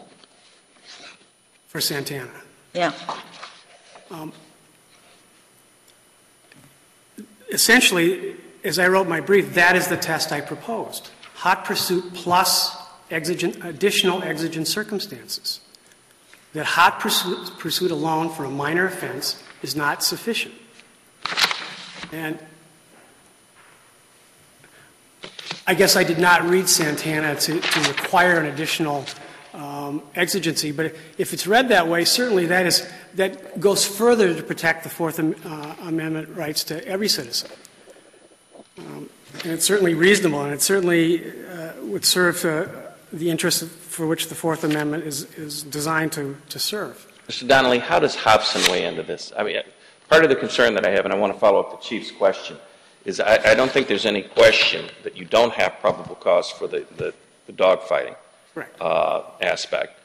For Santana. Yeah. Um, essentially, as I wrote my brief, that is the test I proposed. Hot pursuit plus exigent, additional exigent circumstances. That hot pursuit, pursuit alone for a minor offense is not sufficient. And I guess I did not read Santana to, to require an additional um, exigency, but if it's read that way, certainly that is that goes further to protect the Fourth uh, Amendment rights to every citizen. Um, and it's certainly reasonable, and it certainly uh, would serve uh, the interests for which the Fourth Amendment is, is designed to, to serve. Mister Donnelly, how does Hobson weigh into this? I mean, part of the concern that I have, and I want to follow up the Chief's question, is I, I don't think there's any question that you don't have probable cause for the, the, the dogfighting uh, aspect.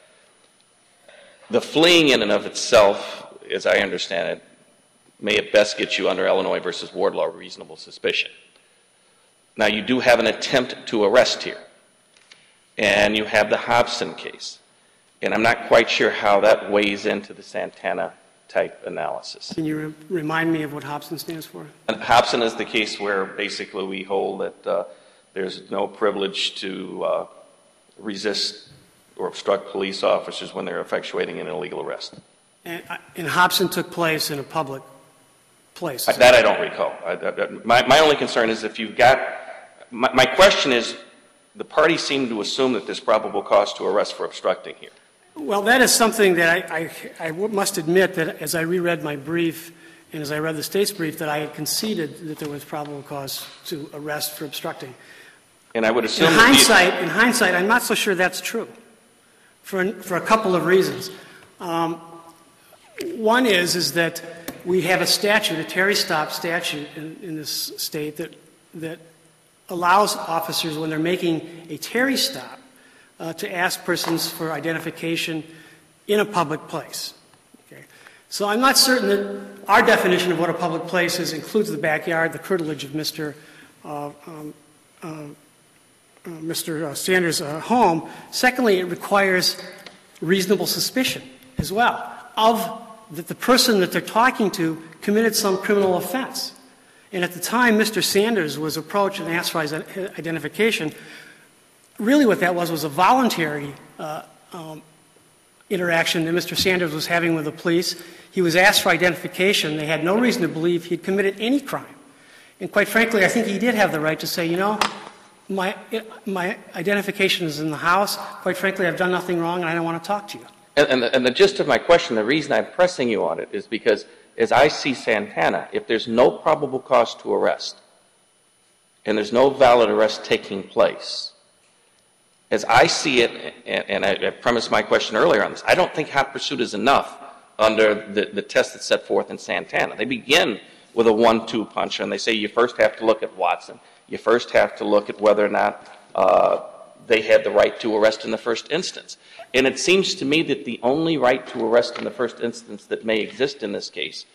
The fleeing in and of itself, as I understand it, may at best get you under Illinois versus Wardlaw reasonable suspicion. Now, you do have an attempt to arrest here, and you have the Hobson case, and I'm not quite sure how that weighs into the Santana-type analysis. Can you re- remind me of what Hobson stands for? And Hobson is the case where basically we hold that uh, there's no privilege to uh, resist or obstruct police officers when they're effectuating an illegal arrest. And, uh, and Hobson took place in a public place. That I don't recall. I, I, my, my only concern is if you've got, my, my question is, the parties seem to assume that there's probable cause to arrest for obstructing here. Well, that is something that I, I, I must admit that as I reread my brief and as I read the State's brief, that I had conceded that there was probable cause to arrest for obstructing. And I would assume in that hindsight, in hindsight, I'm not so sure that's true for, for a couple of reasons. Um, one is, is that we have a statute, a Terry stop statute in, in this state that, that allows officers, when they're making a Terry stop, uh, to ask persons for identification in a public place. Okay? So I'm not certain that our definition of what a public place is includes the backyard, the curtilage of Mister Uh, um, uh, uh, Mister Sanders' uh, home. Secondly, it requires reasonable suspicion as well of that the person that they're talking to committed some criminal offense. And at the time Mister Sanders was approached and asked for his identification, really what that was was a voluntary uh, um, interaction that Mister Sanders was having with the police. He was asked for identification. They had no reason to believe he'd committed any crime. And quite frankly, I think he did have the right to say, you know, my, my identification is in the house. Quite frankly, I've done nothing wrong and I don't want to talk to you. And, and, the, and the gist of my question, the reason I'm pressing you on it is because as I see Santana, if there's no probable cause to arrest and there's no valid arrest taking place, as I see it, and, and I, I premised my question earlier on this, I don't think hot pursuit is enough under the, the test that's set forth in Santana. They begin with a one two punch, and they say you first have to look at Watson. You first have to look at whether or not uh, they had the right to arrest in the first instance. And it seems to me that the only right to arrest in the first instance that may exist in this case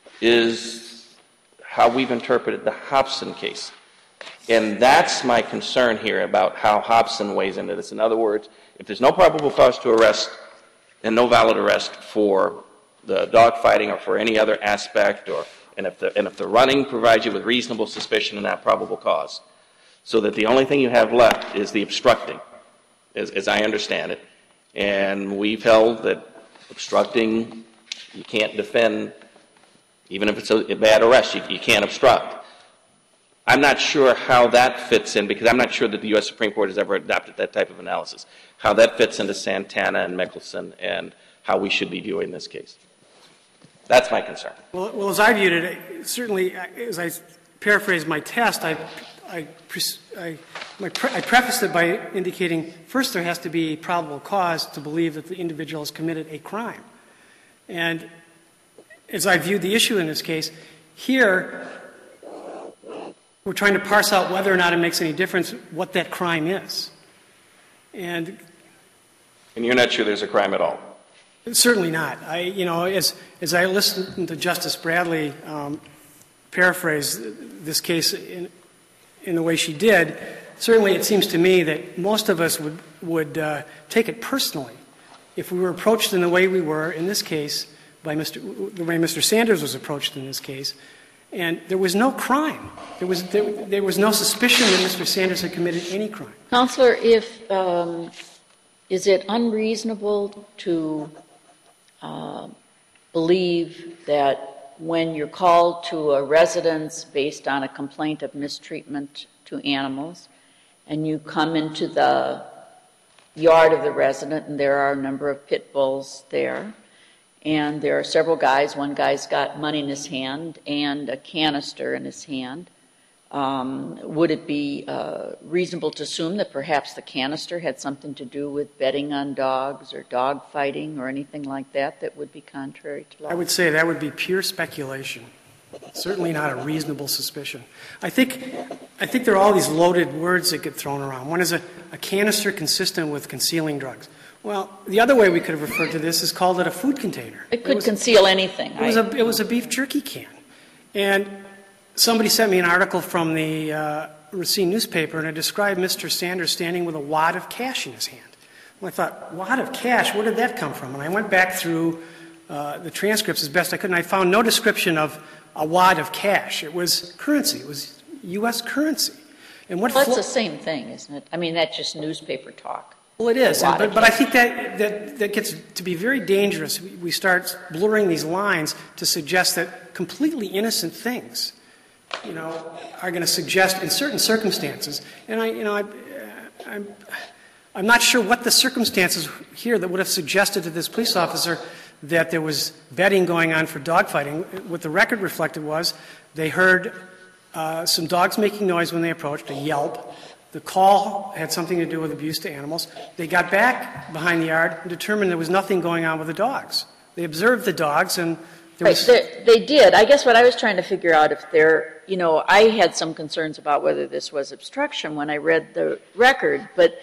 is how we've interpreted the Hobson case. And that's my concern here about how Hobson weighs into this. In other words, if there's no probable cause to arrest and no valid arrest for the dogfighting or for any other aspect, or and if the and if the running provides you with reasonable suspicion and not probable cause, so that the only thing you have left is the obstructing, as, as I understand it. And we've held that obstructing, you can't defend, even if it's a, a bad arrest, you, you can't obstruct. I'm not sure how that fits in, because I'm not sure that the U S Supreme Court has ever adopted that type of analysis, how that fits into Santana and Mickelson and how we should be viewing this case. That's my concern. Well, well as I viewed it, certainly, as I paraphrased my test, I, I, I, my pre- I prefaced it by indicating, first, there has to be probable cause to believe that the individual has committed a crime. And as I viewed the issue in this case, here, we're trying to parse out whether or not it makes any difference what that crime is. And, and you're not sure there's a crime at all? Certainly not. I, you know, as as I listened to Justice Bradley um, paraphrase this case in in the way she did, certainly it seems to me that most of us would would uh, take it personally if we were approached in the way we were in this case by Mister the way Mister Sanders was approached in this case, and there was no crime. There was there, there was no suspicion that Mister Sanders had committed any crime. Counselor, if um, is it unreasonable to Uh, believe that when you're called to a residence based on a complaint of mistreatment to animals, and you come into the yard of the resident, and there are a number of pit bulls there, and there are several guys, one guy's got money in his hand and a canister in his hand, Um, would it be uh, reasonable to assume that perhaps the canister had something to do with betting on dogs or dog fighting or anything like that that would be contrary to law? I would say that would be pure speculation. Certainly not a reasonable suspicion. I think, I think there are all these loaded words that get thrown around. One is a, a canister consistent with concealing drugs. Well, the other way we could have referred to this is called it a food container. It could it was, conceal anything. It was, a, it was a beef jerky can. And somebody sent me an article from the uh, Racine newspaper, and it described Mister Sanders standing with a wad of cash in his hand. Well, I thought, wad of cash, where did that come from? And I went back through uh, the transcripts as best I could, and I found no description of a wad of cash. It was currency. It was U S currency. And what well, that's flo- the same thing, isn't it? I mean, that's just newspaper talk. Well, it is, and, but, but I cash. think that, that, that gets to be very dangerous. We, we start blurring these lines to suggest that completely innocent things, you know, are going to suggest in certain circumstances. And I, you know, I, uh, I'm, I'm not sure what the circumstances here that would have suggested to this police officer that there was betting going on for dogfighting. What the record reflected was they heard uh, some dogs making noise when they approached, a yelp. The call had something to do with abuse to animals. They got back behind the yard and determined there was nothing going on with the dogs. They observed the dogs, and there Right, was... they, they did. I guess what I was trying to figure out if there, you know, I had some concerns about whether this was obstruction when I read the record, but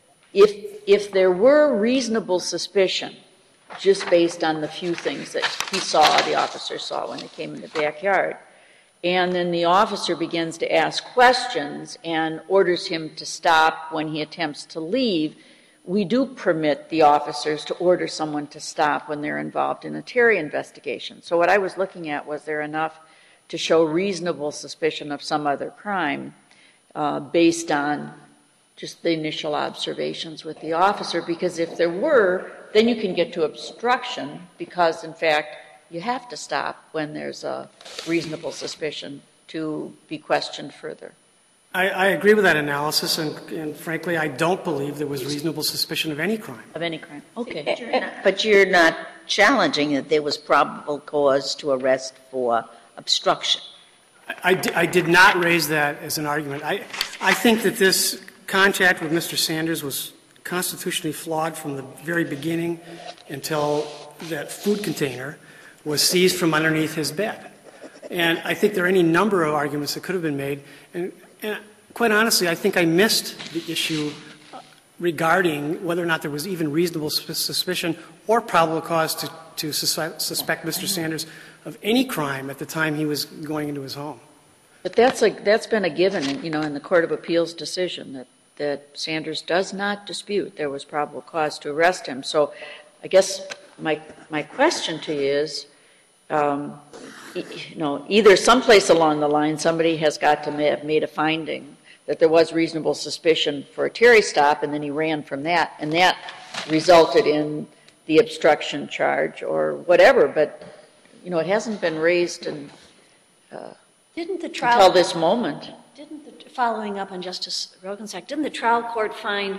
if if there were reasonable suspicion, just based on the few things that he saw, the officer saw when they came in the backyard, and then the officer begins to ask questions and orders him to stop when he attempts to leave, we do permit the officers to order someone to stop when they're involved in a Terry investigation. So what I was looking at, was there enough to show reasonable suspicion of some other crime uh, based on just the initial observations with the officer? Because if there were, then you can get to obstruction because, in fact, you have to stop when there's a reasonable suspicion to be questioned further. I, I agree with that analysis, and, and frankly, I don't believe there was reasonable suspicion of any crime. Of any crime. Okay. But you're not, but you're not challenging that there was probable cause to arrest for obstruction. I, I, di- I did not raise that as an argument. I, I think that this contact with Mister Sanders was constitutionally flawed from the very beginning until that food container was seized from underneath his bed. And I think there are any number of arguments that could have been made. And, and quite honestly, I think I missed the issue regarding whether or not there was even reasonable suspicion or probable cause to, to sus- suspect Mister Sanders of any crime at the time he was going into his home. But that's a, that's been a given, you know, in the Court of Appeals decision that, that Sanders does not dispute there was probable cause to arrest him. So I guess my, my question to you is, um, you know, either someplace along the line somebody has got to have made a finding that there was reasonable suspicion for a Terry stop, and then he ran from that, and that resulted in the obstruction charge or whatever. But, you know, it hasn't been raised in, uh, Didn't the trial until this moment. Didn't the, following up on Justice Rogensack, didn't the trial court find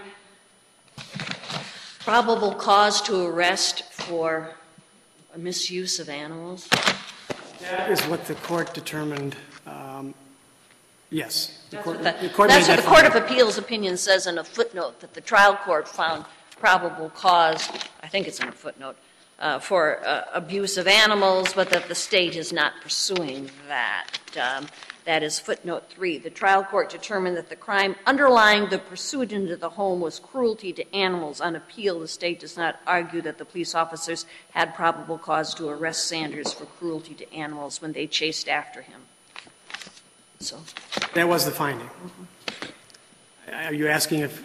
probable cause to arrest for a misuse of animals? That is what the court determined. Um, yes. The court, That- the court That's made what the that Court of finding. Appeals opinion says in a footnote, that the trial court found probable cause, I think it's in a footnote, uh, for uh, abuse of animals, but that the state is not pursuing that. Um, that is footnote three. The trial court determined that the crime underlying the pursuit into the home was cruelty to animals. On appeal, the state does not argue that the police officers had probable cause to arrest Sanders for cruelty to animals when they chased after him. So That was the finding. Are you asking if...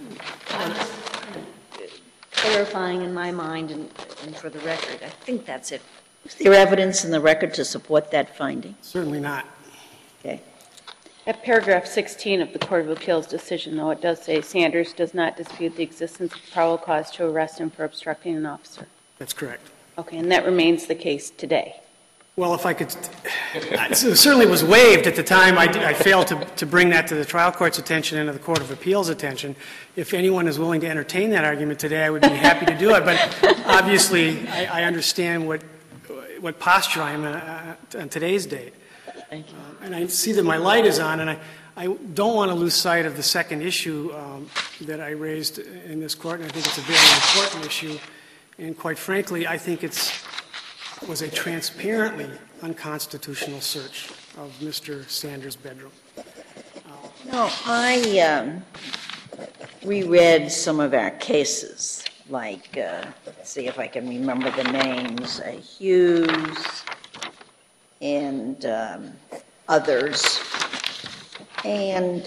clarifying in my mind and, and for the record, I think that's it. Is there evidence in the record to support that finding? Certainly not. Okay. At paragraph sixteen of the Court of Appeals decision, though, it does say Sanders does not dispute the existence of probable cause to arrest him for obstructing an officer. That's correct. Okay, and that remains the case today. Well, if I could, it certainly was waived at the time. I, did, I failed to, to bring that to the trial court's attention and to the Court of Appeals' attention. If anyone is willing to entertain that argument today, I would be happy to do it. But obviously, I, I understand what what posture I am in uh, on today's date. Thank you. Uh, and I see that my light is on, and I, I don't want to lose sight of the second issue um, that I raised in this court, and I think it's a very important issue. And quite frankly, I think it's was a transparently unconstitutional search of Mister Sanders' bedroom. No, I um, reread some of our cases, like, uh, let's see if I can remember the names, uh, Hughes and um, others. And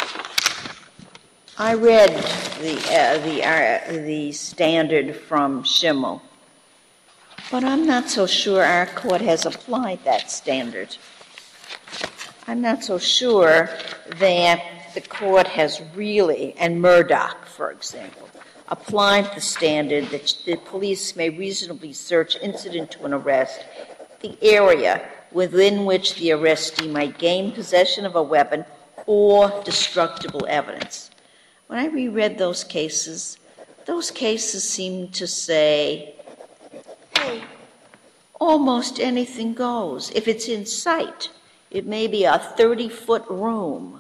I read the uh, the uh, the standard from Schimmel, but I'm not so sure our court has applied that standard. I'm not so sure that the court has really, and Murdoch, for example, applied the standard that the police may reasonably search incident to an arrest the area within which the arrestee might gain possession of a weapon or destructible evidence. When I reread those cases, those cases seem to say, hey, almost anything goes. If it's in sight, it may be a thirty-foot room.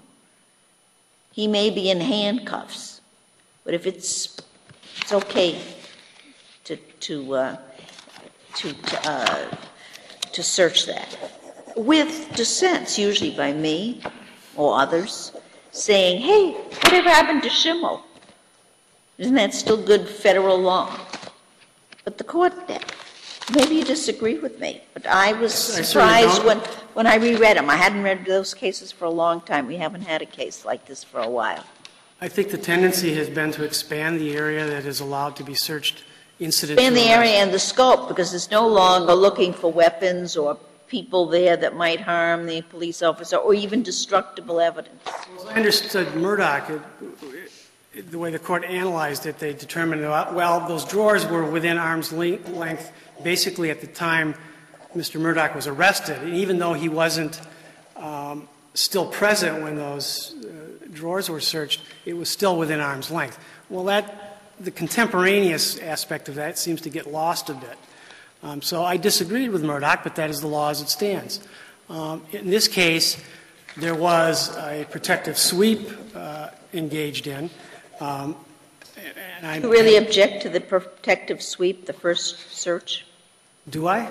He may be in handcuffs. But if it's, it's okay to, to, uh, to, to, uh, to search that. With dissents, usually by me or others, saying, hey, whatever happened to Schimmel? Isn't that still good federal law? But the court, maybe you disagree with me, but I was I surprised when, when I reread them. I hadn't read those cases for a long time. We haven't had a case like this for a while. I think the tendency has been to expand the area that is allowed to be searched incident Expand to the arrest. area and the scope, because it's no longer looking for weapons or people there that might harm the police officer or even destructible evidence. As I understood Murdoch, it, it, the way the court analyzed it, they determined, well, those drawers were within arm's length basically at the time Mister Murdoch was arrested. And even though he wasn't um, still present when those uh, drawers were searched, it was still within arm's length. Well, that, the contemporaneous aspect of that seems to get lost a bit. Um, so I disagreed with Murdoch, but that is the law as it stands. Um, in this case, there was a protective sweep uh, engaged in. Um, and I, Do you really object to the protective sweep, the first search? Do I?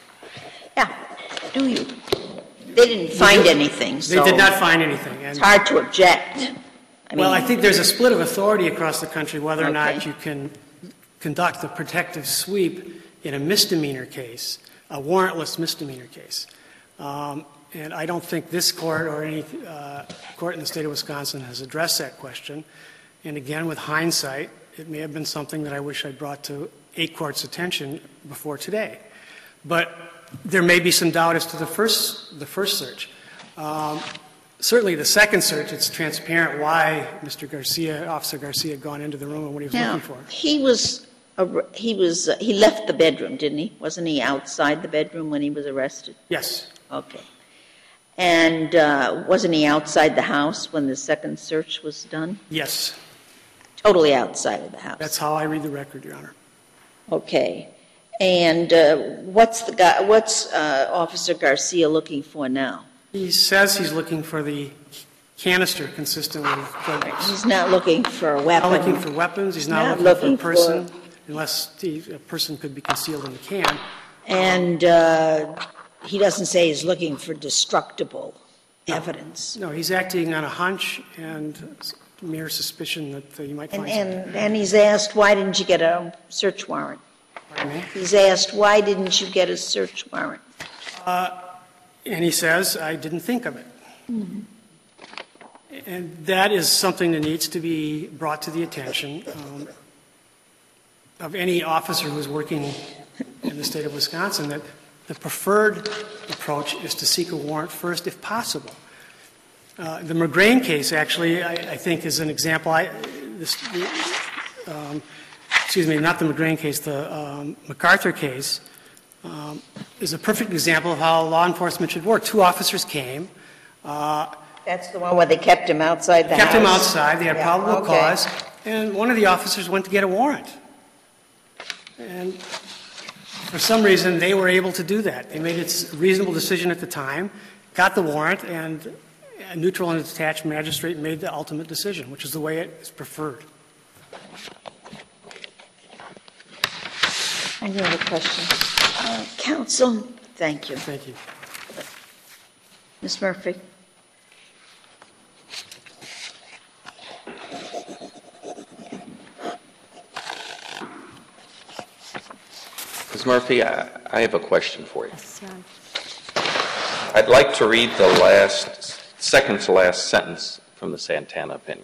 Yeah, do you? They didn't find anything, They so did not find anything. And, it's hard to object. I mean, well, I think there's a split of authority across the country whether or not Okay. you can conduct the protective sweep in a misdemeanor case, a warrantless misdemeanor case. Um, and I don't think this court or any uh, court in the state of Wisconsin has addressed that question. And again, with hindsight, it may have been something that I wish I'd brought to a court's attention before today. But there may be some doubt as to the first, the first search. Um, certainly the second search, it's transparent why Mister Garcia, Officer Garcia, had gone into the room and what he was now, looking for. he was, ar- he was, uh, he left the bedroom, didn't he? Wasn't he outside the bedroom when he was arrested? Yes. Okay. And uh, wasn't he outside the house when the second search was done? Yes. Totally outside of the house. That's how I read the record, Your Honor. Okay. And uh, what's the guy, what's uh, Officer Garcia looking for now? He says he's looking for the canister consistent with drug use. He's not looking for a He's weapon. not looking for weapons. He's not, not looking, looking for a person, for- unless he, a person could be concealed in the can. And uh, he doesn't say he's looking for destructible evidence. No, he's acting on a hunch and mere suspicion that uh, you might And, find something. and, and he's asked, why didn't you get a search warrant? Pardon me? He's asked, why didn't you get a search warrant? And he says, I didn't think of it. And that is something that needs to be brought to the attention um, of any officer who's working in the state of Wisconsin, that the preferred approach is to seek a warrant first if possible. Uh, the McGrain case, actually, I, I think is an example. I, this, the, um, excuse me, not the McGrain case, the um, MacArthur case, um, is a perfect example of how law enforcement should work. Two officers came, uh, That's the one where they kept him outside the kept house? him outside, they had Yeah, probable okay. cause, and one of the officers went to get a warrant. And for some reason, they were able to do that. They made a reasonable decision at the time, got the warrant, and a neutral and detached magistrate made the ultimate decision, which is the way it is preferred. Any other questions? Uh, Counsel, thank you. Thank you. Miz Murphy? Miz Murphy, I, I have a question for you. Yes, Your Honor. I'd like to read the last, second to last sentence from the Santana opinion.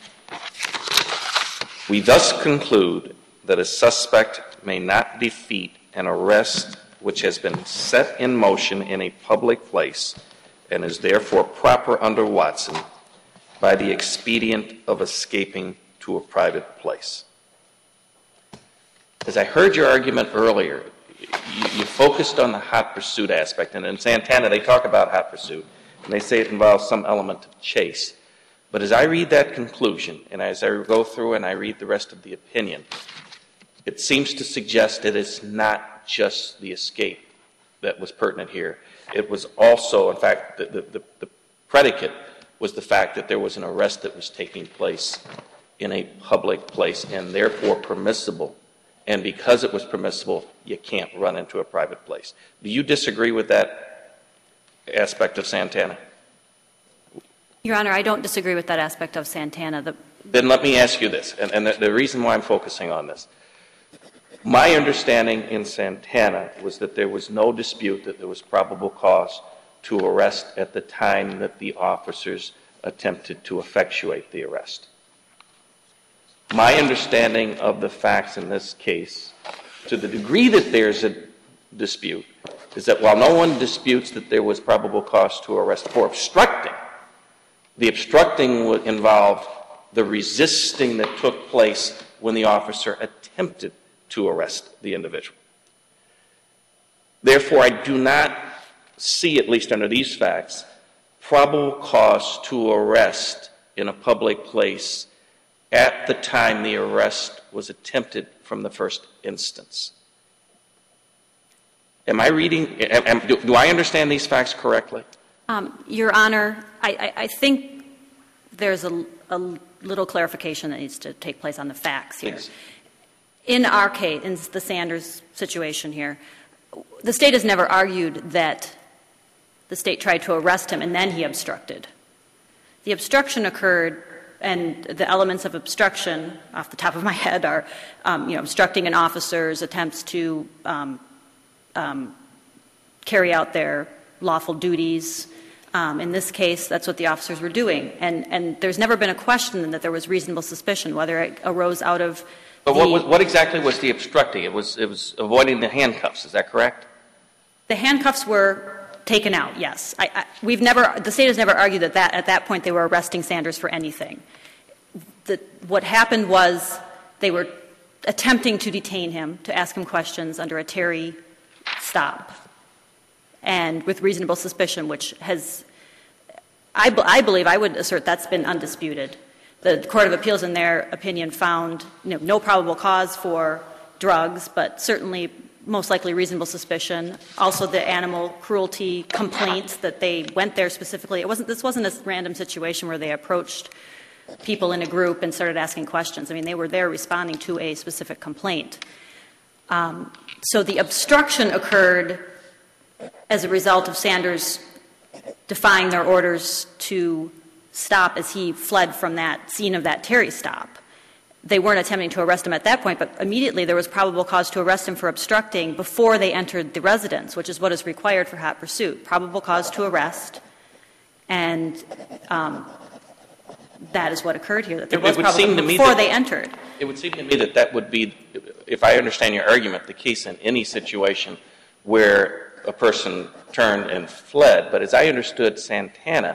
We thus conclude that a suspect may not defeat an arrest which has been set in motion in a public place and is therefore proper under Watson by the expedient of escaping to a private place. As I heard your argument earlier, you, you focused on the hot pursuit aspect, and in Santana they talk about hot pursuit, and they say it involves some element of chase. But as I read that conclusion, and as I go through and I read the rest of the opinion, it seems to suggest that it's not just the escape that was pertinent here. It was also, in fact, the, the, the, the predicate was the fact that there was an arrest that was taking place in a public place and therefore permissible. And because it was permissible, you can't run into a private place. Do you disagree with that aspect of Santana? Your Honor, I don't disagree with that aspect of Santana. The Then let me ask you this, and, and the, the reason why I'm focusing on this. My understanding in Santana was that there was no dispute that there was probable cause to arrest at the time that the officers attempted to effectuate the arrest. My understanding of the facts in this case, to the degree that there's a dispute, is that while no one disputes that there was probable cause to arrest for obstructing, the obstructing involved the resisting that took place when the officer attempted to arrest the individual. Therefore, I do not see, at least under these facts, probable cause to arrest in a public place at the time the arrest was attempted from the first instance. Am I reading, am, do, do I understand these facts correctly? Um, Your Honor, I, I, I think there's a, a little clarification that needs to take place on the facts here. Please. In our case, in the Sanders situation here, the state has never argued that the state tried to arrest him and then he obstructed. The obstruction occurred, and the elements of obstruction, off the top of my head, are um, you know, obstructing an officer's attempts to um, um, carry out their lawful duties. Um, in this case, that's what the officers were doing. And, and there's never been a question that there was reasonable suspicion, whether it arose out of But the, what, was, what exactly was the obstructing? It was, it was avoiding the handcuffs, is that correct? The handcuffs were taken out, yes. I, I, we've never, the state has never argued that, that at that point they were arresting Sanders for anything. The, what happened was they were attempting to detain him, to ask him questions under a Terry stop, and with reasonable suspicion, which has, I, I believe, I would assert that's been undisputed. The Court of Appeals, in their opinion, found you know, no probable cause for drugs, but certainly most likely reasonable suspicion. Also, the animal cruelty complaints that they went there specifically. It wasn't. This wasn't a random situation where they approached people in a group and started asking questions. I mean, they were there responding to a specific complaint. Um, so the obstruction occurred as a result of Sanders defying their orders to stop as he fled from that scene of that Terry stop. They weren't attempting to arrest him at that point, but immediately there was probable cause to arrest him for obstructing before they entered the residence, which is what is required for hot pursuit. Probable cause to arrest, and um, that is what occurred here, that there It- was it would probable seem to me before that- they entered. It would seem to me that that would be, if I understand your argument, the case in any situation where a person turned and fled. But as I understood Santana,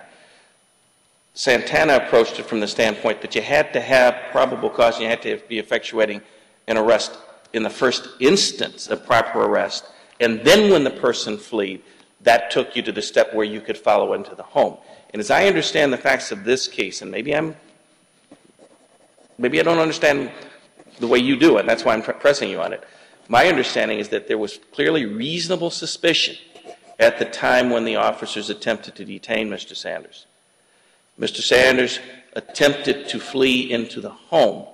Santana approached it from the standpoint that you had to have probable cause, and you had to be effectuating an arrest in the first instance, a proper arrest, and then when the person fled, that took you to the step where you could follow into the home. And as I understand the facts of this case, and maybe I'm, maybe I don't understand the way you do it, and that's why I'm pressing you on it. My understanding is that there was clearly reasonable suspicion at the time when the officers attempted to detain Mister Sanders. Mister Sanders attempted to flee into the home.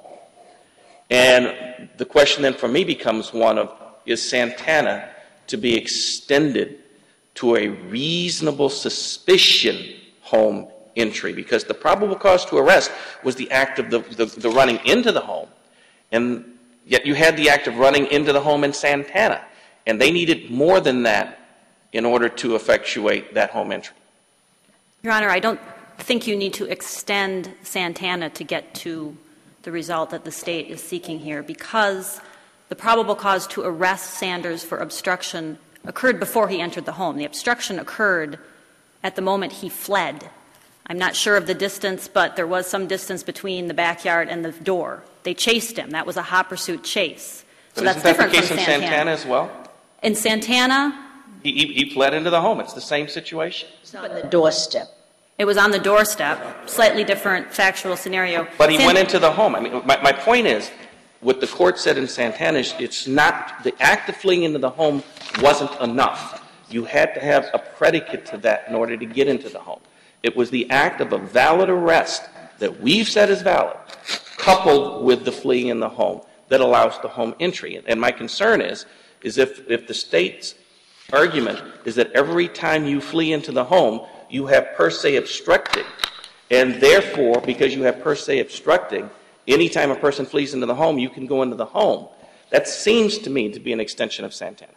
And the question then for me becomes one of, is Santana to be extended to a reasonable suspicion home entry? Because the probable cause to arrest was the act of the, the, the running into the home, and yet you had the act of running into the home in Santana, and they needed more than that in order to effectuate that home entry. Your Honor, I don't think you need to extend Santana to get to the result that the state is seeking here, because the probable cause to arrest Sanders for obstruction occurred before he entered the home. The obstruction occurred at the moment he fled. I'm not sure of the distance, but there was some distance between the backyard and the door. They chased him. That was a hot pursuit chase. So but that's isn't that different the case from in Santana. Santana as well? In Santana, He, he, he fled into the home. It's the same situation. It's on the doorstep. it was on the doorstep, slightly different factual scenario. But he San- went into the home. I mean, my, my point is, what the court said in Santana is it's not, the act of fleeing into the home wasn't enough. You had to have a predicate to that in order to get into the home. It was the act of a valid arrest that we've said is valid, coupled with the fleeing in the home, that allows the home entry. And my concern is, is if, if the state's argument is that every time you flee into the home, you have per se obstructing, and therefore, because you have per se obstructing, anytime a person flees into the home, you can go into the home. That seems to me to be an extension of Santana.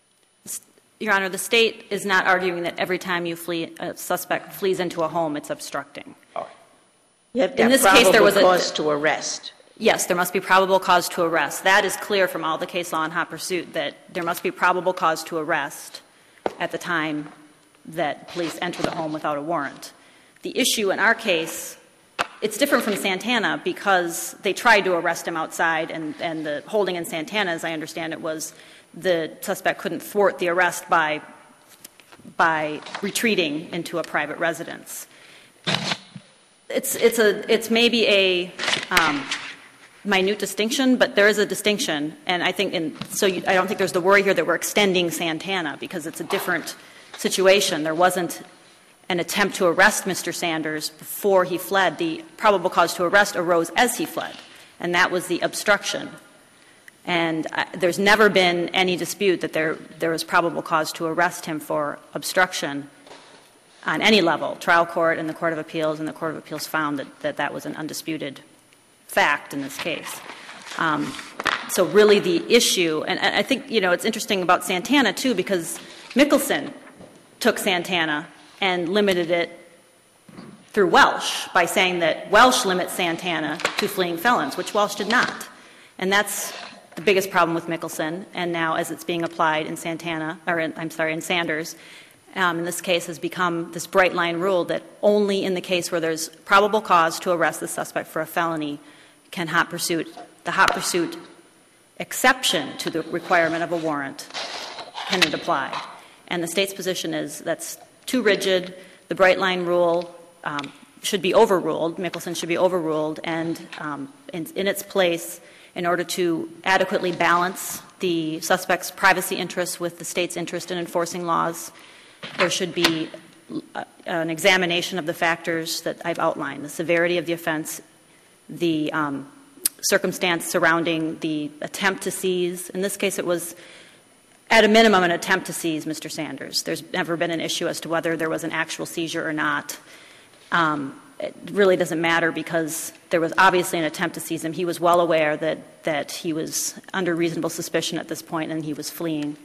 Your Honor, the state is not arguing that every time you flee, a suspect flees into a home, it's obstructing. All right. You have to In have this case, there was a- probable cause to arrest. Yes, there must be probable cause to arrest. That is clear from all the case law in hot pursuit, that there must be probable cause to arrest at the time that police enter the home without a warrant. The issue in our case, it's different from Santana because they tried to arrest him outside, and, and the holding in Santana, as I understand it, was the suspect couldn't thwart the arrest by, by retreating into a private residence. It's, it's, a, it's maybe a um, minute distinction, but there is a distinction, and I think, in, so you, I don't think there's the worry here that we're extending Santana because it's a different situation. There wasn't an attempt to arrest Mister Sanders before he fled. The probable cause to arrest arose as he fled, and that was the obstruction. And uh, there's never been any dispute that there, there was probable cause to arrest him for obstruction on any level. Trial court and the Court of Appeals and the Court of Appeals found that that, that was an undisputed fact in this case. Um, so really the issue, and I think, you know, it's interesting about Santana, too, because Mickelson took Santana and limited it through Welsh by saying that Welsh limits Santana to fleeing felons, which Welsh did not. And that's the biggest problem with Mickelson, and now as it's being applied in Santana, or in, I'm sorry, in Sanders, um, in this case has become this bright line rule that only in the case where there's probable cause to arrest the suspect for a felony can hot pursuit, the hot pursuit exception to the requirement of a warrant, can it apply. And the state's position is that's too rigid. The bright line rule um, should be overruled. Mickelson should be overruled, and um, in, in its place, in order to adequately balance the suspect's privacy interests with the state's interest in enforcing laws, there should be uh, an examination of the factors that I've outlined, the severity of the offense, the um, circumstance surrounding the attempt to seize. In this case, it was at a minimum an attempt to seize Mister Sanders. There's never been an issue as to whether there was an actual seizure or not. Um, it really doesn't matter because there was obviously an attempt to seize him. He was well aware that, that he was under reasonable suspicion at this point and he was fleeing.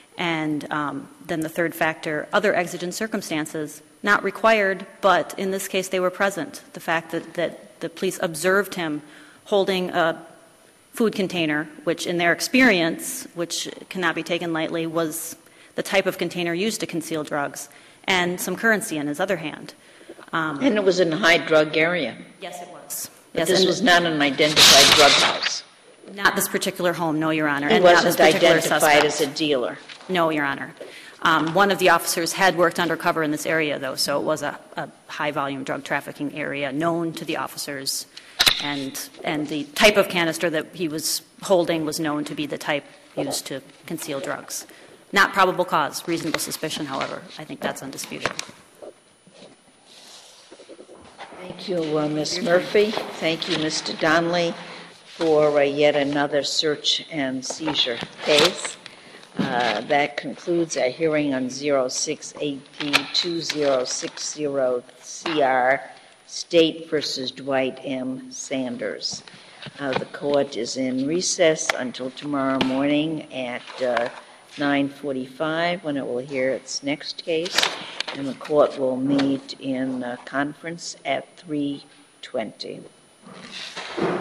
And um, then the third factor, other exigent circumstances, not required, but in this case they were present. The fact that, that the police observed him holding a food container, which in their experience, which cannot be taken lightly, was the type of container used to conceal drugs, and some currency in his other hand. Um, And it was in a high drug area. yes, it was. But Yes, this and was not an identified drug house. not this particular home, no, Your Honor. He and not this wasn't particular identified suspect. as a dealer. No, Your Honor. Um, one of the officers had worked undercover in this area, though, so it was a, a high-volume drug trafficking area known to the officers, and and the type of canister that he was holding was known to be the type used to conceal drugs. Not probable cause, reasonable suspicion, however. I think that's undisputed. Thank you, uh, Miz Murphy. Thank you, Mister Donnelly, for uh, yet another search and seizure case. Uh, That concludes our hearing on oh six A P two oh six oh C R State versus Dwight M. Sanders. Uh, The court is in recess until tomorrow morning at uh, nine forty-five, when it will hear its next case, and the court will meet in uh, conference at three twenty.